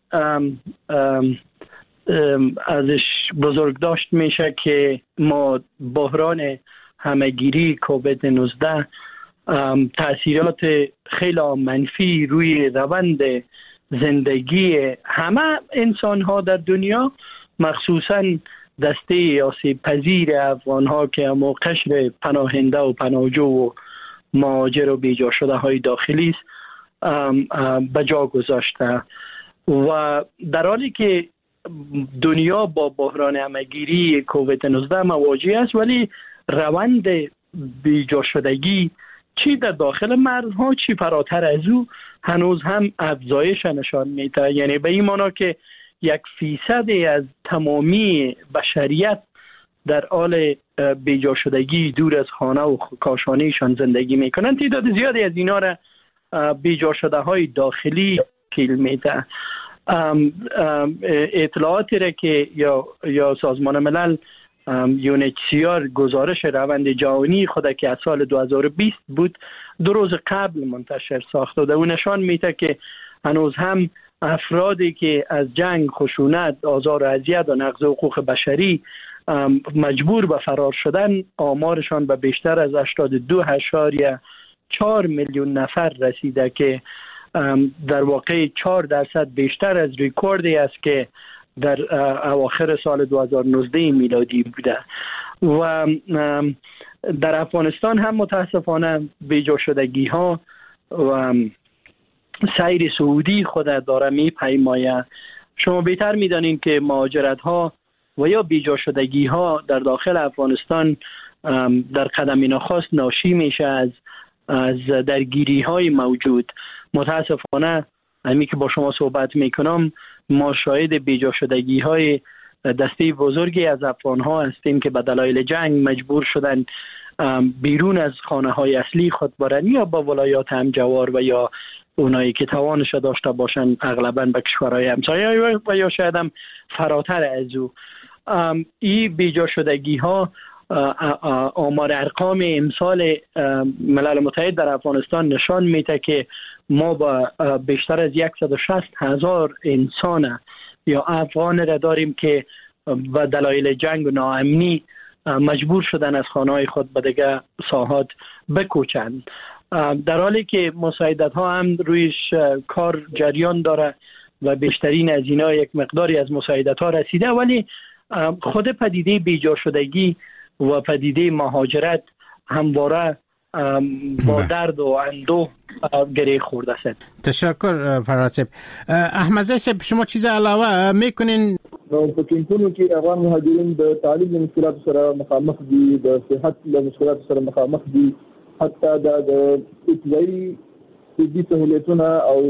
ازش بزرگ داشت میشه که ما بحران همهگیری کووید 19 تاثیرات خیلی منفی روی روند زندگی همه انسان ها در دنیا، مخصوصا دسته آسیب پذیر افغان ها که همو قشر پناهنده و پناهجو و مهاجر و بیجا شده های داخلی است به جا گذاشته. و در حالی که دنیا با بحران همهگیری کووید 19 مواجه است، ولی روند بیجا شدگی چی در داخل مرزها چی فراتر از او هنوز هم افزایش نشان میده. یعنی به این معنا که 1% از تمامی بشریت در حال بیجا شدگی دور از خانه و کاشانهشان زندگی میکنن. تعداد زیادی از اینا را بیجا شده های داخلی تشکیل میده. اطلاعاتی را که یا سازمان ملل UNHCR گزارش روند جهانی خود که از سال 2020 بود 2 روز قبل منتشر ساخته و اون نشان میده که هنوز هم افرادی که از جنگ، خشونت، آزار و اذیت و نقض حقوق بشری مجبور به فرار شدن، آمارشان به بیشتر از 82.4 میلیون نفر رسیده که در واقع 4% بیشتر از ریکوردی است که در اواخر سال 2019 میلادی بوده. و در افغانستان هم متاسفانه بیجا شدگی ها و سیر سعودی خود داره میپیماید. شما بهتر میدانید که مهاجرت ها و یا بیجا شدگی ها در داخل افغانستان در قدم نخست ناشی میشه از درگیری های موجود. متاسفانه همی که با شما صحبت میکنم ما شاهد بیجا شدگی های دسته بزرگی از افغان ها هستیم که به دلایل جنگ مجبور شدن بیرون از خانه های اصلی خود برن یا با ولایات همجوار و یا اونایی که توانش داشته باشن اغلبا به کشورهای همسایه و یا شاید هم فراتر از او. این بیجا شدگی ها آمار ارقام امسال ملل متحد در افغانستان نشان میده که ما با بیشتر از 160,000 انسان یا افغان را داریم که و دلایل جنگ و ناامنی مجبور شدن از خانه‌های خود به دیگر ساحات بکوچند، در حالی که مساعدت ها هم رویش کار جریان داره و بیشترین از اینا یک مقداری از مساعدت ها رسیده، ولی خود پدیده بیجا شدگی و پدیده مهاجرت همواره با درد و اندوه گره خورده است. تشکر فرهاد صاحب. احمد صاحب شما چیز علاوه میکنین؟ په کینټونو کې افغان مهاجرین د تعلیم له مشکلاتو سره مخامخ دي، د صحت له مشکلاتو سره مخامخ دي، حتی د ابتدایي طبي سهولتونه او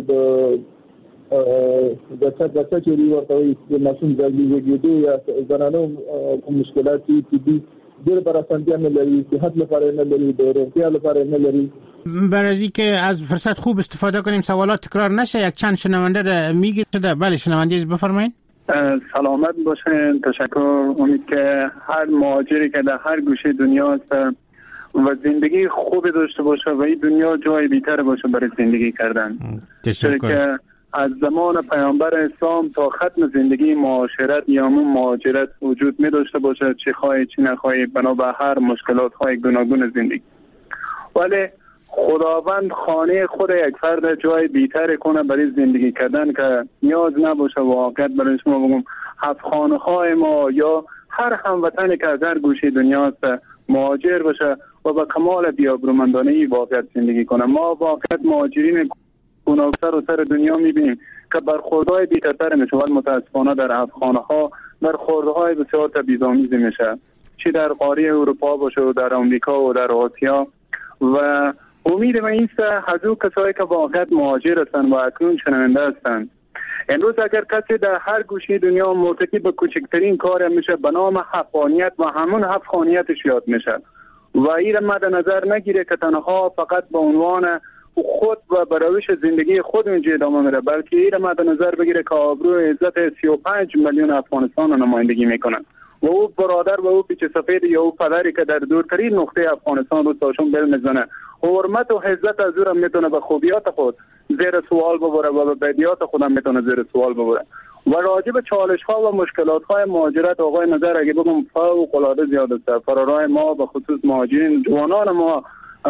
د چاچوري ورته وي د ماشوم زیږیدو یا زنانو مشکلات طبي ډېر برسنتیا نه لري، صحت لپاره نه لري، د روغتیا لپاره نه لري. برای اینکه از فرصت خوب استفاده کنیم سوالات تکرار نشه، یک چند شنونده را میگیره. بله شنونده بفرمایید. سلامت باشین. تشکر. امید که هر مهاجری که در هر گوشه دنیا است و زندگی خوب داشته باشه و این دنیا جای بهتر باشه برای زندگی کردن. تشکر. که از زمان پیامبر اسلام تا ختم زندگی معاشرت یا مهاجرت وجود می داشته باشه، چه خواهی چه نخواهی، بنا به هر مشکلات های گوناگون زندگی. ولی خداوند خانه خود یک فرد جای بهتر کنه برای زندگی کردن که نیاز نباشه واقعا برای شما بگم هفت خانه های ما یا هر هموطنی که از هر گوشه دنیا است مهاجر باشه و با کمال بی‌آبرومندانه واقعا زندگی کنه. ما واقعا مهاجرین گوناگون و سر دنیا میبینیم که برخوردهای بی‌ترتر میشه، ولی متاسفانه در هفت خانه ها برخوردهای بسیار تبعیض‌آمیز میشه، چه در قاره اروپا باشه و در آمریکا و در آسیا. و امید من این است از او کسایی که واقعا مهاجر هستند و اکنون شنونده هستند، امروز اگر کسی در هر گوشه دنیا مرتکب کوچکترین کار میشه به نام حقانیت و همون حقانیتش یاد میشه و این مد نظر نگیره که تنها فقط به عنوان خود و بروش زندگی خود اینجا ادامه میره، بلکه این مد نظر بگیره که آبرو عزت 35 میلیون افغانستان رو نمایندگی میکنن و او برادر و او پیچ سفید یا او پدری که در دورترین نقطه افغانستان رو تاشون بل میزنه، حرمت و عزت از او را میتونه به خوبیات خود زیر سوال ببره و به بدیات خودم میتونه زیر سوال ببره. و راجع به چالش ها و مشکلات های مهاجرت آقای نظر اگه بگم فوق العاده زیاد است. فرارای ما به خصوص مهاجرین جوانان ما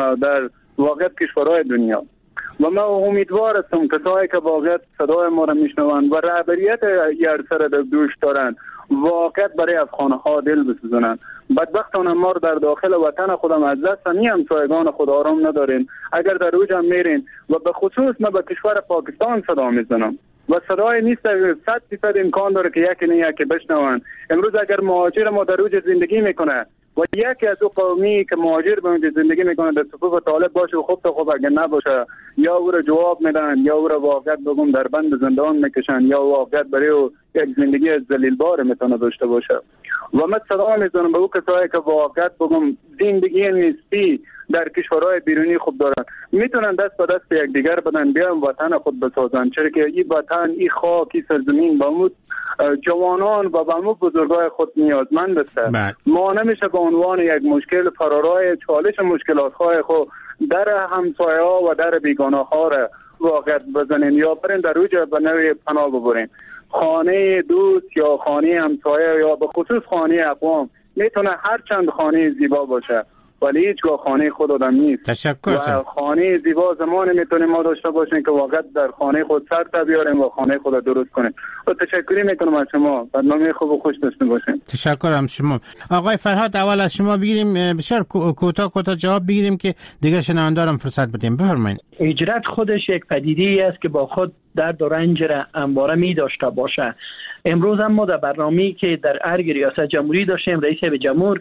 در واقع کشورهای دنیا و من امیدوار هستم کسایی که واقعا صدای ما را میشنوند و رهبریت یار سر در دوش دارند واقعا برای افغان ها دل بسوزونند. بدبختانه ما در داخل وطن خودم از دست همسایگان خود آرام نداریم. اگر در اوج میرین و به خصوص من به کشور پاکستان صدا میزنم و صدای نیست 100% امکان داره که یکی نه یکی بشنوند. امروز اگر مهاجر ما در اوج زندگی میکنه و یکی از او قومی که مهاجر به اونجا زندگی میکنه در صفوف طالب باشه و خوب تا خوب اگر نباشه یا او را جواب میدن یا او را واقعا بگم در بند زندان میکشن یا واقعا برای او یک زندگی ذلیل‌بار میتونه داشته باشه. و من صدا میزنم به او کسایی که واقعا بگم زندگی نسبی در کشورهای بیرونی خوب دارن میتونن دست به دست یکدیگر بدن بیان وطن خود بسازن، چرا که این وطن این خاک این سرزمین با مو جوانان و با مو بزرگای خود نیازمند است. ما نمیشه به عنوان یک مشکل فرارای چالش مشکلات های خود در همسایه ها و در بیگانه ها را واقعا بزنین یا برین در اوج به نوی پناه ببرین. خانه دوست یا خانه همسایه یا به خصوص خانه اقوام میتونه هر چند خانه زیبا باشه ولی هیچگاه خانه خود آدم نیست. تشکر. و خانه زیبا زمانی میتونیم ما داشته باشیم که واقعا در خانه خود سر بیاریم و خانه خود درست کنیم. و تشکری میکنم از شما. برنامه خوب و خوش داشته باشیم. تشکرم شما. آقای فرهاد اول از شما بگیریم، بسیار کوتاه جواب بگیریم که دیگه شنوندارم فرصت بدیم. بفرمایید. هجرت خودش یک پدیده است که با خود درد و رنج را همواره می داشته باشه. امروز هم ما در برنامه‌ای که در ارگ ریاست جمهوری داشتیم، رئیس جمهور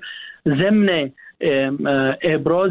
ضمن ابراز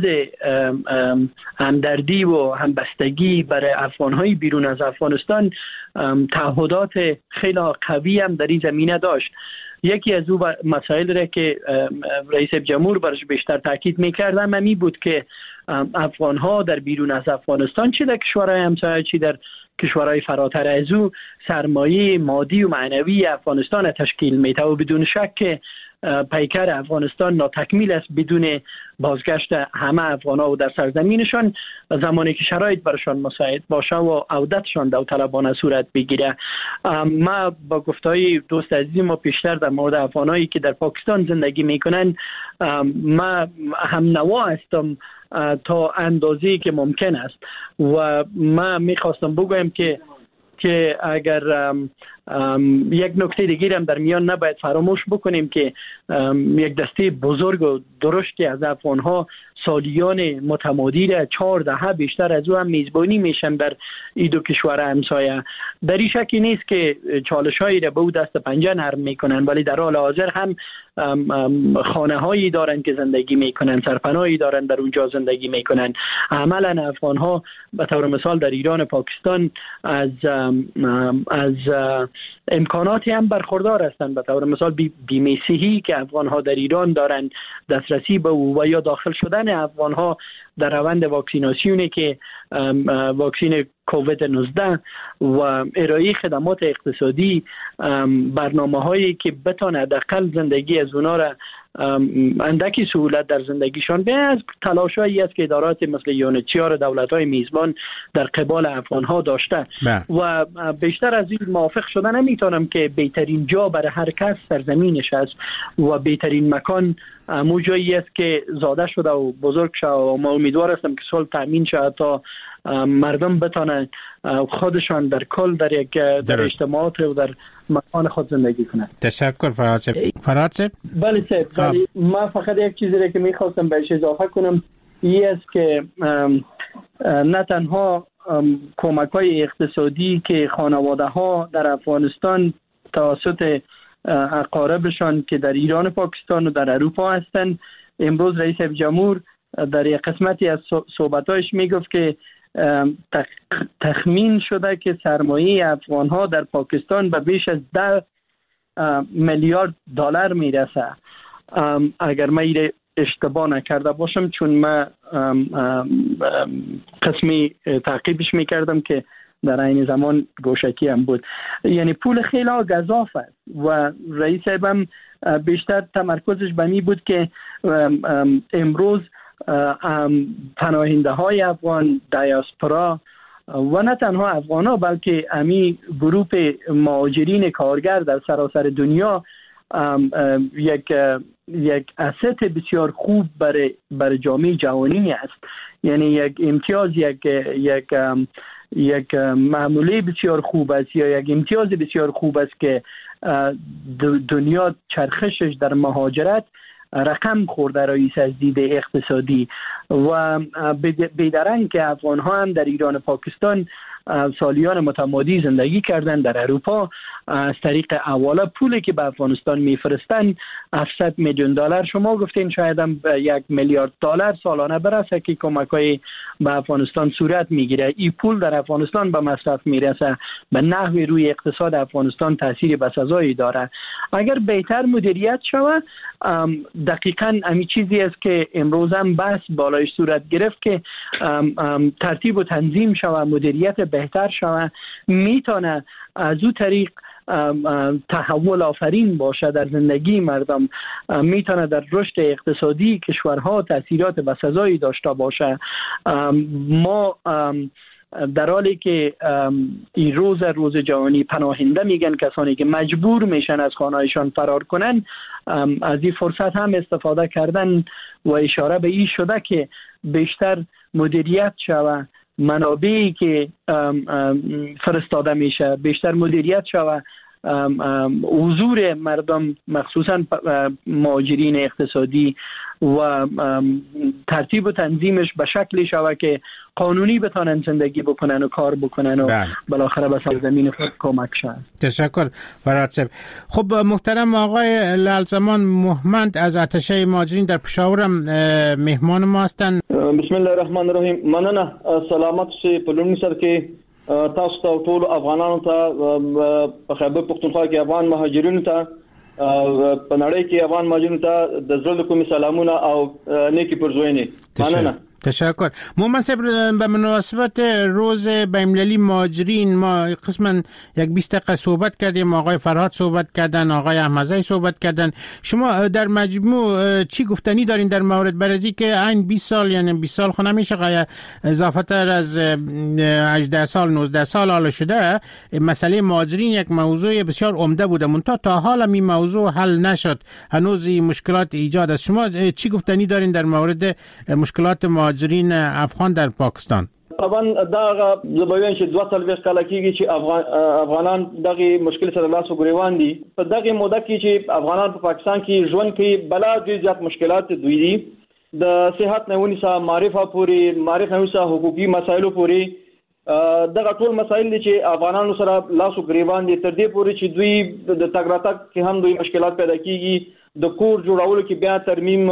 همدردی و همبستگی برای افغان‌های بیرون از افغانستان تعهدات خیلی قوی هم در این زمینه داشت. یکی از او مسائل را که رئیس جمهور برش بیشتر تاکید میکرد همین بود که افغان ها در بیرون از افغانستان، چه در کشورهای همسایه چه در کشورهای فراتر از او، سرمایه مادی و معنوی افغانستان تشکیل میده و بدون شک پیکر افغانستان ناتکمیل است بدون بازگشت همه افغان‌ها و در سرزمینشان زمانی که شرایط برشان مساعد باشه و عودتشان داوطلبانه صورت بگیره. ما با گفتهای دوست عزیزم ما پیشتر در مورد افغانایی که در پاکستان زندگی میکنن ما هم نوا هستم تا اندازه‌ای که ممکن است و ما میخواستم بگویم که اگر یک نکته دیگه هم در میان نباید فراموش بکنیم که یک دسته بزرگ و درشتی از افغان‌ها سالیان متمادی را 4 دهه بیشتر از او هم میزبانی میشن در این دو کشور همسایه. در این شکی نیست که چالش‌هایی را به او دست پنجه نرم میکنن، ولی در حال حاضر هم خانه هایی دارن که زندگی میکنن، سرپناهی دارن در اونجا زندگی میکنن. عملا افغان ها به طور مثال در ایران و پاکستان از امکاناتی هم برخوردار هستند. به طور مثال بیمه صحی که افغان ها در ایران دارن، دسترسی به او و یا داخل شدن افغان ها در روند واکسیناسیونی که واکسین کووید 19 و ارائه خدمات اقتصادی، برنامه هایی که بتونه حداقل زندگی از اونا را اندکی سهولت در زندگیشان به از تلاشایی است که ادارات مثل یونچیار دولت‌های میزبان در قبال افغان‌ها داشته و بیشتر از این موافق شدن نمیتونم که بهترین جا برای هر کس سرزمینش است و بهترین مکان مو جایی است که زاده شده و بزرگ شده و ما امیدوار هستم که صلح تامین شود تا مردم بتونن خودشان در کل در اجتماعات و در مکان خود زندگی کنند. تشکر فرهاد صاحب. بله صاحب، ما فقط یک چیزی را که میخواستم بهش اضافه کنم این است که نه تنها کمک‌های اقتصادی که خانواده ها در افغانستان توسط اقاربشان که در ایران و پاکستان و در اروپا هستند، امروز رئیس جمهور در یک قسمتی از صحبتایش میگفت که تخمین شده که سرمایه افغان ها در پاکستان به بیش از 10 میلیارد دلار میرسه. اگر من ایره اشتباه نکرده باشم، چون من قسمی تعقیبش میکردم که در این زمان گوشکی هم بود. یعنی پول خیلی گزاف است و رئیس هم بیشتر تمرکزش به می بود که امروز پناهنده های افغان، دیاسپورا و نه تنها افغان ها بلکه امی گروپ مهاجرین کارگر در سراسر دنیا یک اسست بسیار خوب برای جامعه جهانی است. یعنی یک امتیاز، یک معمولی بسیار خوب است یا یک امتیاز بسیار خوب است که دنیا چرخشش در مهاجرت رقم خورده رئیس از دید اقتصادی و بیدرنگ که افغان ها هم در ایران و پاکستان سالیان متمادی زندگی کردن، در اروپا از طریق حواله پولی که به افغانستان میفرستن 700 میلیون دلار، شما گفتین شاید هم 1 میلیارد دلار سالانه برسه که کمک‌های به افغانستان صورت میگیره. این پول در افغانستان به مصرف میرسه، به نحوی روی اقتصاد افغانستان تاثیر بسزایی داره. اگر بهتر مدیریت شود، دقیقاً همین چیزی است که امروز هم بحث بالایش صورت گرفت که ترتیب و تنظیم شود، مدیریت بهتر شود، میتونه از او طریق تحول آفرین باشه در زندگی مردم، میتونه در رشد اقتصادی کشورها تاثیرات بسزایی داشته باشه. ما در حالی که این روز جهانی پناهنده میگن کسانی که مجبور میشن از خانه‌هایشان فرار کنن، از این فرصت هم استفاده کردن و اشاره به این شده که بیشتر مدیریت شود، منابعی که فرستاده میشه بیشتر مدیریت شود، حضور مردم مخصوصا مهاجرین اقتصادی و ترتیب و تنظیمش به شکلی شود که قانونی بتونن زندگی بکنن و کار بکنن و بالاخره به سرزمین خود کمک شن. تشکر فرهاد صاحب. خب محترم آقای لالزمان محمد از اتشه مهاجرین در پشاور هم مهمان ما هستند. بسم الله الرحمن الرحیم. مننه. سلامت شي په لومړي سر کې تاسو ته ټول افغانانو ته په خیبر پختونخوا کې افغان مهاجرینو ته په نړۍ کې افغان مهاجرینو ته د زړه کومې سلامونه او نیکی پرزوینې. مننه. تشکر. محمد صاحب به مناسبت روز بین‌المللی مهاجرین ما قسما یک 20 دقیقه صحبت کردیم، آقای فرهاد صحبت کردن، آقای احمدزی صحبت کردن. شما در مجموع چی گفتنی دارین در مورد برزی که این 20 سال یعنی 20 سال خو نمیشه اضافه تر از 18 سال 19 سال حالا شده مسئله مهاجرین یک موضوع بسیار عمده بوده منتها تا حالا این موضوع حل نشد، هنوز مشکلات ایجاد است. شما چی گفتنی دارین در مورد مشکلات مهاجرین افغان در پاکستان؟ طبعا دا زبوین چې 2 کاله کېږي چې افغانان دغه مشکل سره لاس وګریوان دي. په دغه موده کې چې افغانان په پاکستان کې ژوند کوي بلا ډېر زیات مشکلات دوی دي، د صحت نه ونیسه معرفه پوری معرفه نه ونیسه حقوقي مسایلو پوری دغه ټول مسایل دي چې افغانانو سره لاس وګریوان دي، تر دې پورې چې دوی د تګ راتګ کې هم دوی مشکلات پیدا کیږي، د کور جوړولو کې بیا ترمیم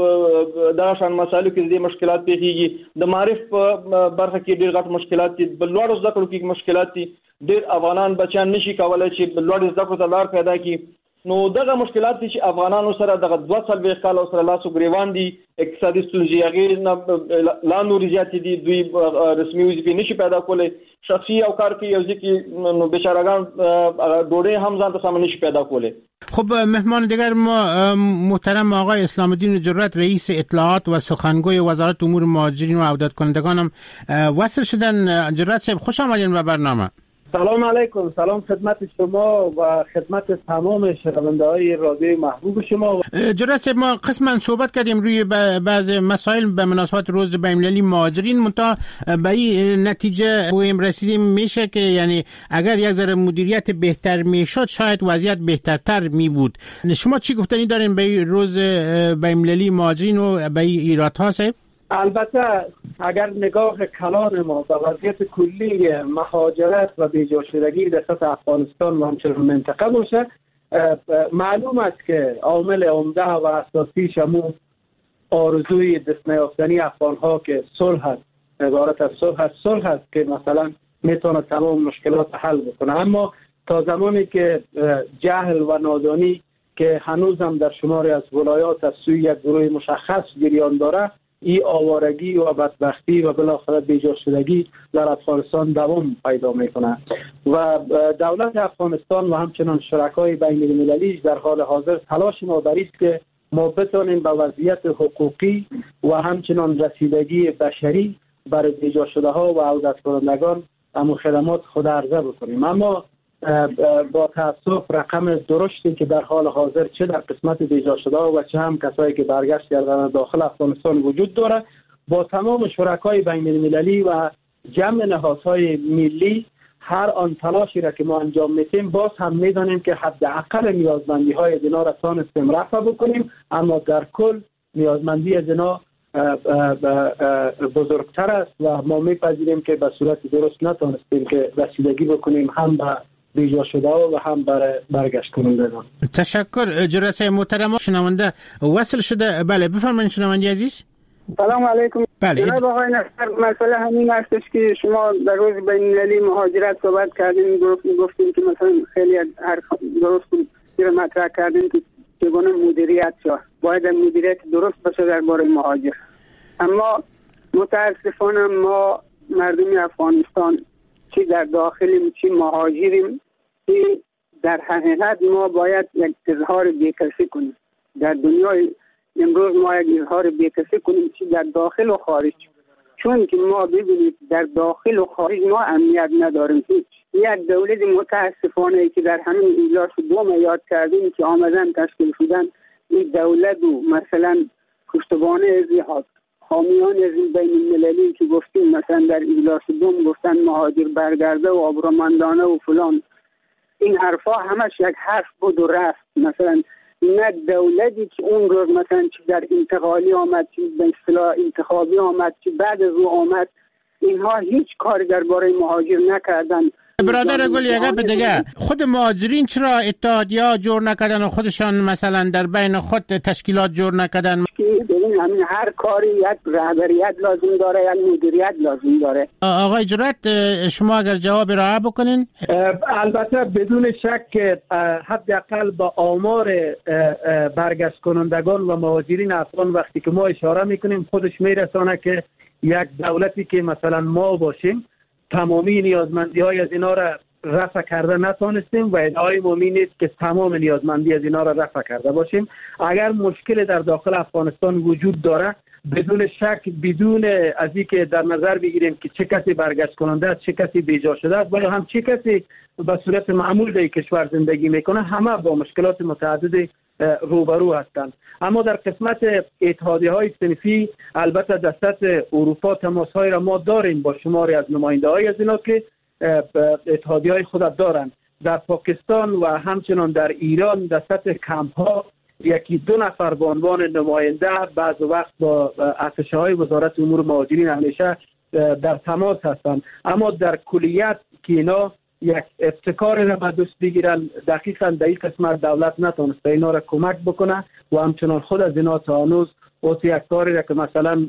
او دا شان مسایلو کې د مشکلات پیږي، د معرف برخه کې ډېر غټ مشکلات دي، بل لوړ زده کړو کې مشکلات دي، ډېر افغانان بچیان نشي کولای چې بل لوړ زده کړو ته لار پیدا کړي. نو دغه مشکلات دي چې افغانانو سره دغه 2 کال سره لاس وګریوان دي، اقتصادي ستونزې هغه لا نور زیات دي، دوی رسمي وظیفې نشي پیدا کولای، شخصي او کار کې یو ځکه نو بیچارهګان ډوډۍ هم ځان ته سم نشي پیدا کولای. خب مهمان دیگر ما محترم آقای اسلام الدین جرأت رئیس اطلاعات و سخنگوی وزارت امور مهاجرین و عودت کنندگان هم وصل شدن. جرأت صاحب خوش آمدین به برنامه. سلام علیکم، سلام خدمت شما و خدمت تمام شنونده‌های رادیو محبوب شما. جرأت صاحب ما قسما صحبت کردیم روی بعض مسائل به مناسبت روز بین‌المللی مهاجرین، منتها به این نتیجه رسیدیم میشه که یعنی اگر یک ذره مدیریت بهتر میشد شاید وضعیت بهترتر می بود. شما چی گفتنی دارین به روز بین‌المللی مهاجرین و به ایرادها صاحب؟ البته اگر نگاه کلان ما به وضعیت کلی مهاجرت و بیجا شدگی در سطح افغانستان و همچنین منطقه باشه، معلوم است که عامل عمده و اساسی شمو آرزوی دست نیافتنی افغانها که صلح است، عبارت از صلح است که مثلا میتونه تمام مشکلات حل بکنه. اما تا زمانی که جهل و نادانی که هنوز هم در شماری از ولایات از سوی یک گروه مشخص جریان داره، این آوارگی و بدبختی و بالاخره بیجا شدگی در افغانستان دوام پیدا میکنه و دولت افغانستان و همچنان شرکای بین المللی در حال حاضر تلاش ما بر است که ما بتوانیم به وضعیت حقوقی و همچنان رسیدگی بشری برای بیجا شده ها و عودت کنندگان اما خدمات خود عرضه بکنیم. اما با تاسف رقم درشتی که در حال حاضر چه در قسمت بیجا شده و چه هم کسایی که برگشت کردن داخل افغانستان وجود داره، با تمام شرکای بین المللی و جمع نهادهای ملی هر آن تلاشی را که ما انجام میتیم باز هم میدانیم که حداقل نیازمندی های دینا را تانستیم رفع بکنیم، اما در کل نیازمندی دینا بزرگتر است و ما میپذیریم که به صورت درست نتانستیم که رسیدگی بکنیم هم به بیجا شده و هم برای برگشت کنندگان. تشکر. جرأت محترم شنونده وصل شده. بله بفرمایید شنونده عزیز. سلام علیکم. بله. جناب آقای نصر، مسئله همین هستش که شما در روز بین‌المللی مهاجرت صحبت کردین، گفتین که مثلا خیلی هر درست رو مطرح کردین که چگونه مدیریت شد، باید مدیریت درست باشه درباره مهاجر. اما متاسفانه ما مردم افغانستان چی در داخلیم چی مهاجریم، که در حقیقت ما باید یک اظهار بی‌کسی کنیم. در دنیای امروز ما یک اظهار بی‌کسی کنیم چی در داخل و خارج، چون که ما ببینید در داخل و خارج ما امنیت نداریم هیچ. یک دولت متاسفانه که در همین اجلاس دوم یاد کردیم که آمدن تشکیل شدن، این دولت و مثلا پشتوانه ازیحاد حامیان از این بین المللی که گفتیم مثلا در اجلاس دوم گفتن مهاجر برگرده و آبرومندانه و فلان، این حرفا همش یک حرف بود و رفت. مثلا نه دولتی که اون روز مثلا چی در انتقالی آمد چی به اصطلاح انتخابی آمد چی بعد از او آمد، اینها هیچ کاری درباره مهاجر نکردن. برادر گل یک به دیگه، خود مهاجرین چرا اتحادیه جور نکردن و خودشان مثلا در بین خود تشکیلات جور نکردن؟ ببین همین هر کاری یک رهبریت لازم داره، یک مدیریت لازم داره. آقای جرأت شما اگر جواب ارائه بکنین. البته بدون شک حداقل با آمار برگشت کنندگان و مهاجرین افغان وقتی که ما اشاره میکنیم خودش میرسانه که یک دولتی که مثلا ما باشیم تمامی نیازمندی های از اینا را رفع کرده نتونستیم و ادعای ما نیست که تمام نیازمندی از اینا را رفع کرده باشیم. اگر مشکل در داخل افغانستان وجود داره بدون شک، بدون از اینکه در نظر بگیریم که چه کسی برگشت کننده است، چه کسی بیجا شده است، ولی هم چه کسی به صورت معمول در کشور زندگی میکنه، همه با مشکلات متعدد روبرو هستند. اما در قسمت اتحادیه های صنفی البته در سطح اروپا تماس های را ما داریم با شماری از نماینده های از اینا که اتحادیه های خود دارند. در پاکستان و همچنان در ایران در سطح کمپ ها یکی دو نفر به عنوان نماینده بعض وقت با اتشه های وزارت امور مهاجرین همیشه در تماس هستند. اما در کلیت که اینا یک ابتکار را به دست بگیرن، دقیقاً در این قسمت دولت نتونسته اینا را کمک بکنه و همچنان خود از اینا تا هنوز یک کاری را که مثلا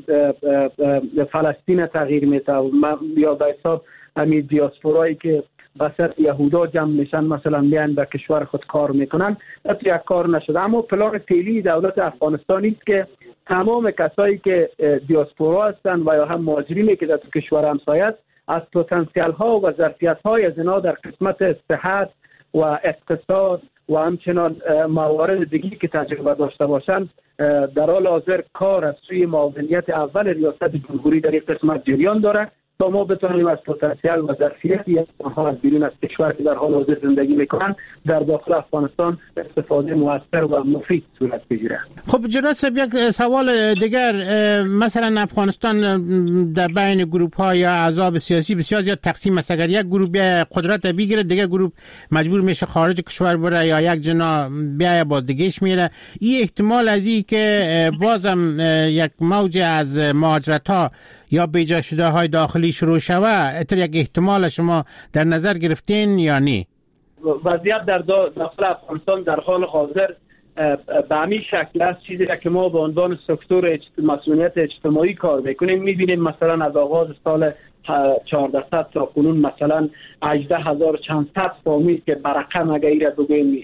فلسطین تغییر میده یا به حساب همین دیاسپورایی که بسیار یهودا جمع میشن مثلا میان به کشور خود کار میکنن، یک کار نشده. اما پلان فعلی دولت افغانستانی است که تمام کسایی که دیاسپورا هستن و یا هم مهاجرینی که در کشور همسایه است از پتانسیل ها و ظرفیت های از اینا در قسمت صحت و اقتصاد و همچنان موارد دیگری که تجربه داشته باشند در حال حاضر کار از سوی معاونیت اول ریاست جمهوری در این قسمت جریان داره تا ما بتونیم از پتانسیل و ظرفیتی آنها از بیرون از کشور که در حال حاضر زندگی میکنن در داخل افغانستان استفاده موثر و مفید صورت بگیره. خب جناب صاحب یک سوال دیگر، مثلا افغانستان در بین گروه ها یا احزاب سیاسی بسیار زیاد تقسیم است. اگر یک گروه بیا قدرت بگیره دیگه گروه مجبور میشه خارج کشور بره یا یک جنا بیا باز دیگهش میره. این احتمال از این که بازم یک موج از مهاجرت ها یا بیجا شده های داخلی شروع شوه، اتر یک احتمال شما در نظر گرفتین یا نی؟ وضعیت در داخل افغانستان در حال حاضر به همین شکل است. چیزی که ما به عنوان سکتور مسئولیت اجتماعی کار میکنیم میبینیم مثلا از آغاز سال 1400 تا کنون مثلا 18000 چند صد فامیل که برقم اگر بگویم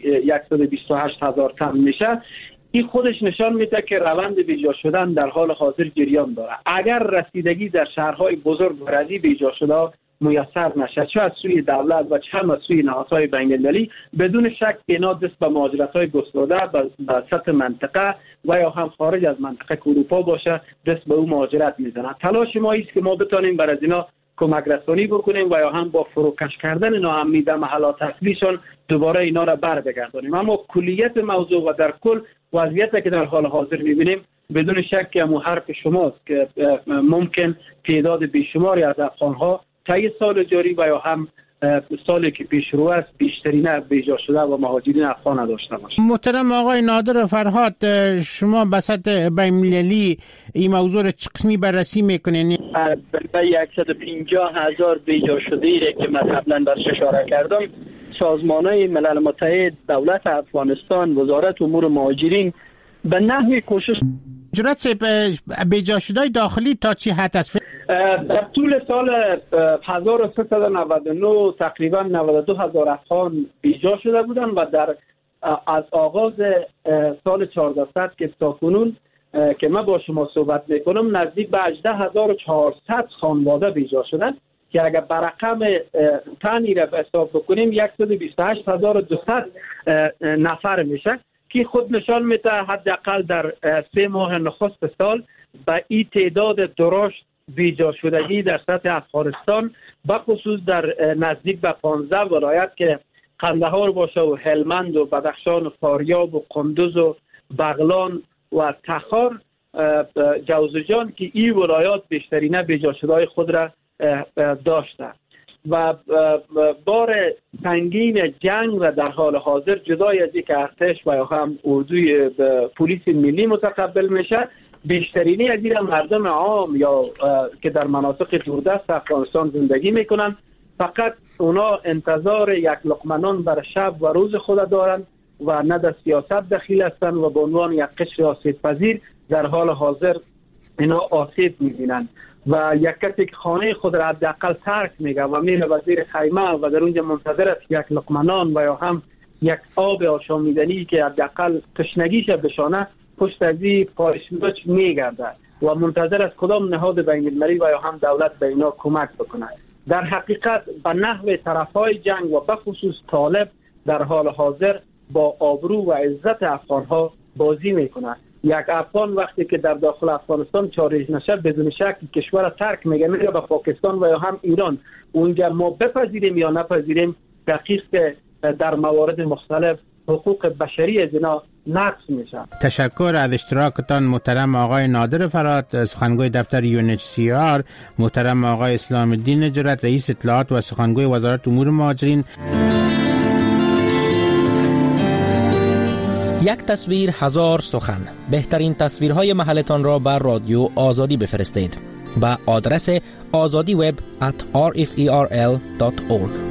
128000 تن میشه، این خودش نشان میده که روند بیجا شدن در حال حاضر جریان داره. اگر رسیدگی در شهرهای بزرگ برای بیجا شده میسر نشه، چه از سوی دولت و چه از سوی نهادهای بین‌المللی، بدون شک اینا دست به مهاجرت‌های گسترده به سطح منطقه و یا هم خارج از منطقه اروپا باشه دست به اون مهاجرت میزنن. تلاش ما است که ما بتونیم برای اینا کمک رسانی بکنیم و یا هم با فروکش کردن اینا هم میده محلات اصلیشون دوباره اینا را بر بگردانیم. اما کلیت موضوع و در کل وضعیتی که در حال حاضر میبینیم بدون شک که همون حرف شماست که ممکن تعداد بیشماری از افغانها طی سال جاری و یا هم سالی که پیش رو است بیشترین بیجا شده و مهاجرین افغان داشته باشه. محترم آقای نادر فرهاد، شما به سطح بین‌المللی این موضوع را چه قسمی بررسی میکنین؟ به 150,000 بیجا شده ای که من قبلا برش اشاره کردم، سازمان‌های ملل متحد، دولت افغانستان، وزارت امور مهاجرین به نحوی کوشش جرأت بیجا شده داخلی تا چی حد است؟ در طول سال 1399 تقریبا 92,000 افغان بیجا شده بودن و در از آغاز سال 1400 که تا کنون که من با شما صحبت میکنم نزدیک به 18,400 خانواده بیجا شدن که اگر برقم تنی را حساب بکنیم 128,200 نفر میشه که خود نشان میده حداقل در 3 ماه نخست سال به این تعداد درشت بیجا شدگی در سطح افغانستان به خصوص در نزدیک به 15 ولایت که قندهار باشه و هلمند و بدخشان و فاریاب و قندوز و بغلان و تخار جوزجان که این ولایات بیشترین بیجا شده‌های خود را داشته و بار سنگین جنگ و در حال حاضر جدای از یک ارتش و یا هم اردوی پلیس ملی متقبل میشه، بیشترینی از این مردم عام یا که در مناطق دوردست افغانستان زندگی میکنن فقط اونا انتظار یک لقمه نان بر شب و روز خود دارند و نه در سیاست دخیل هستند و به عنوان یک قشر آسیب پذیر در حال حاضر اینا آسیب می‌بینند و یک کسی که خانه خود را حداقل ترک میگه و میره و زیر خیمه و در اونجا منتظر است یک لقمه نان و یا هم یک آب آشامیدنی که حداقل تشنگیش بشانه، پشت از این پایشمچ میگرده و منتظر است کدام نهاد بین المللی و یا هم دولت به اینا کمک بکنه. در حقیقت به نحو طرفهای جنگ و به خصوص طالب در حال حاضر با آبرو و عزت افغانها بازی میکنه. یک افغان وقتی که در داخل افغانستان چارج نشه بدون شک کشور را ترک میگه میره به پاکستان و یا هم ایران. اونجا ما بپذیریم یا نپذیریم دقیق که در موارد مختلف حقوق بشری از اینا نقض میشه. تشکر از اشتراکتان محترم آقای نادر فرات، سخنگوی دفتر UNHCR، محترم آقای اسلام الدین نجرت، رئیس اطلاعات و سخنگوی وزارت امور مهاجرین. یک تصویر هزار سخن. بهترین تصویرهای محلتان را بر رادیو آزادی بفرستید. با آدرس azadiweb@rferl.org.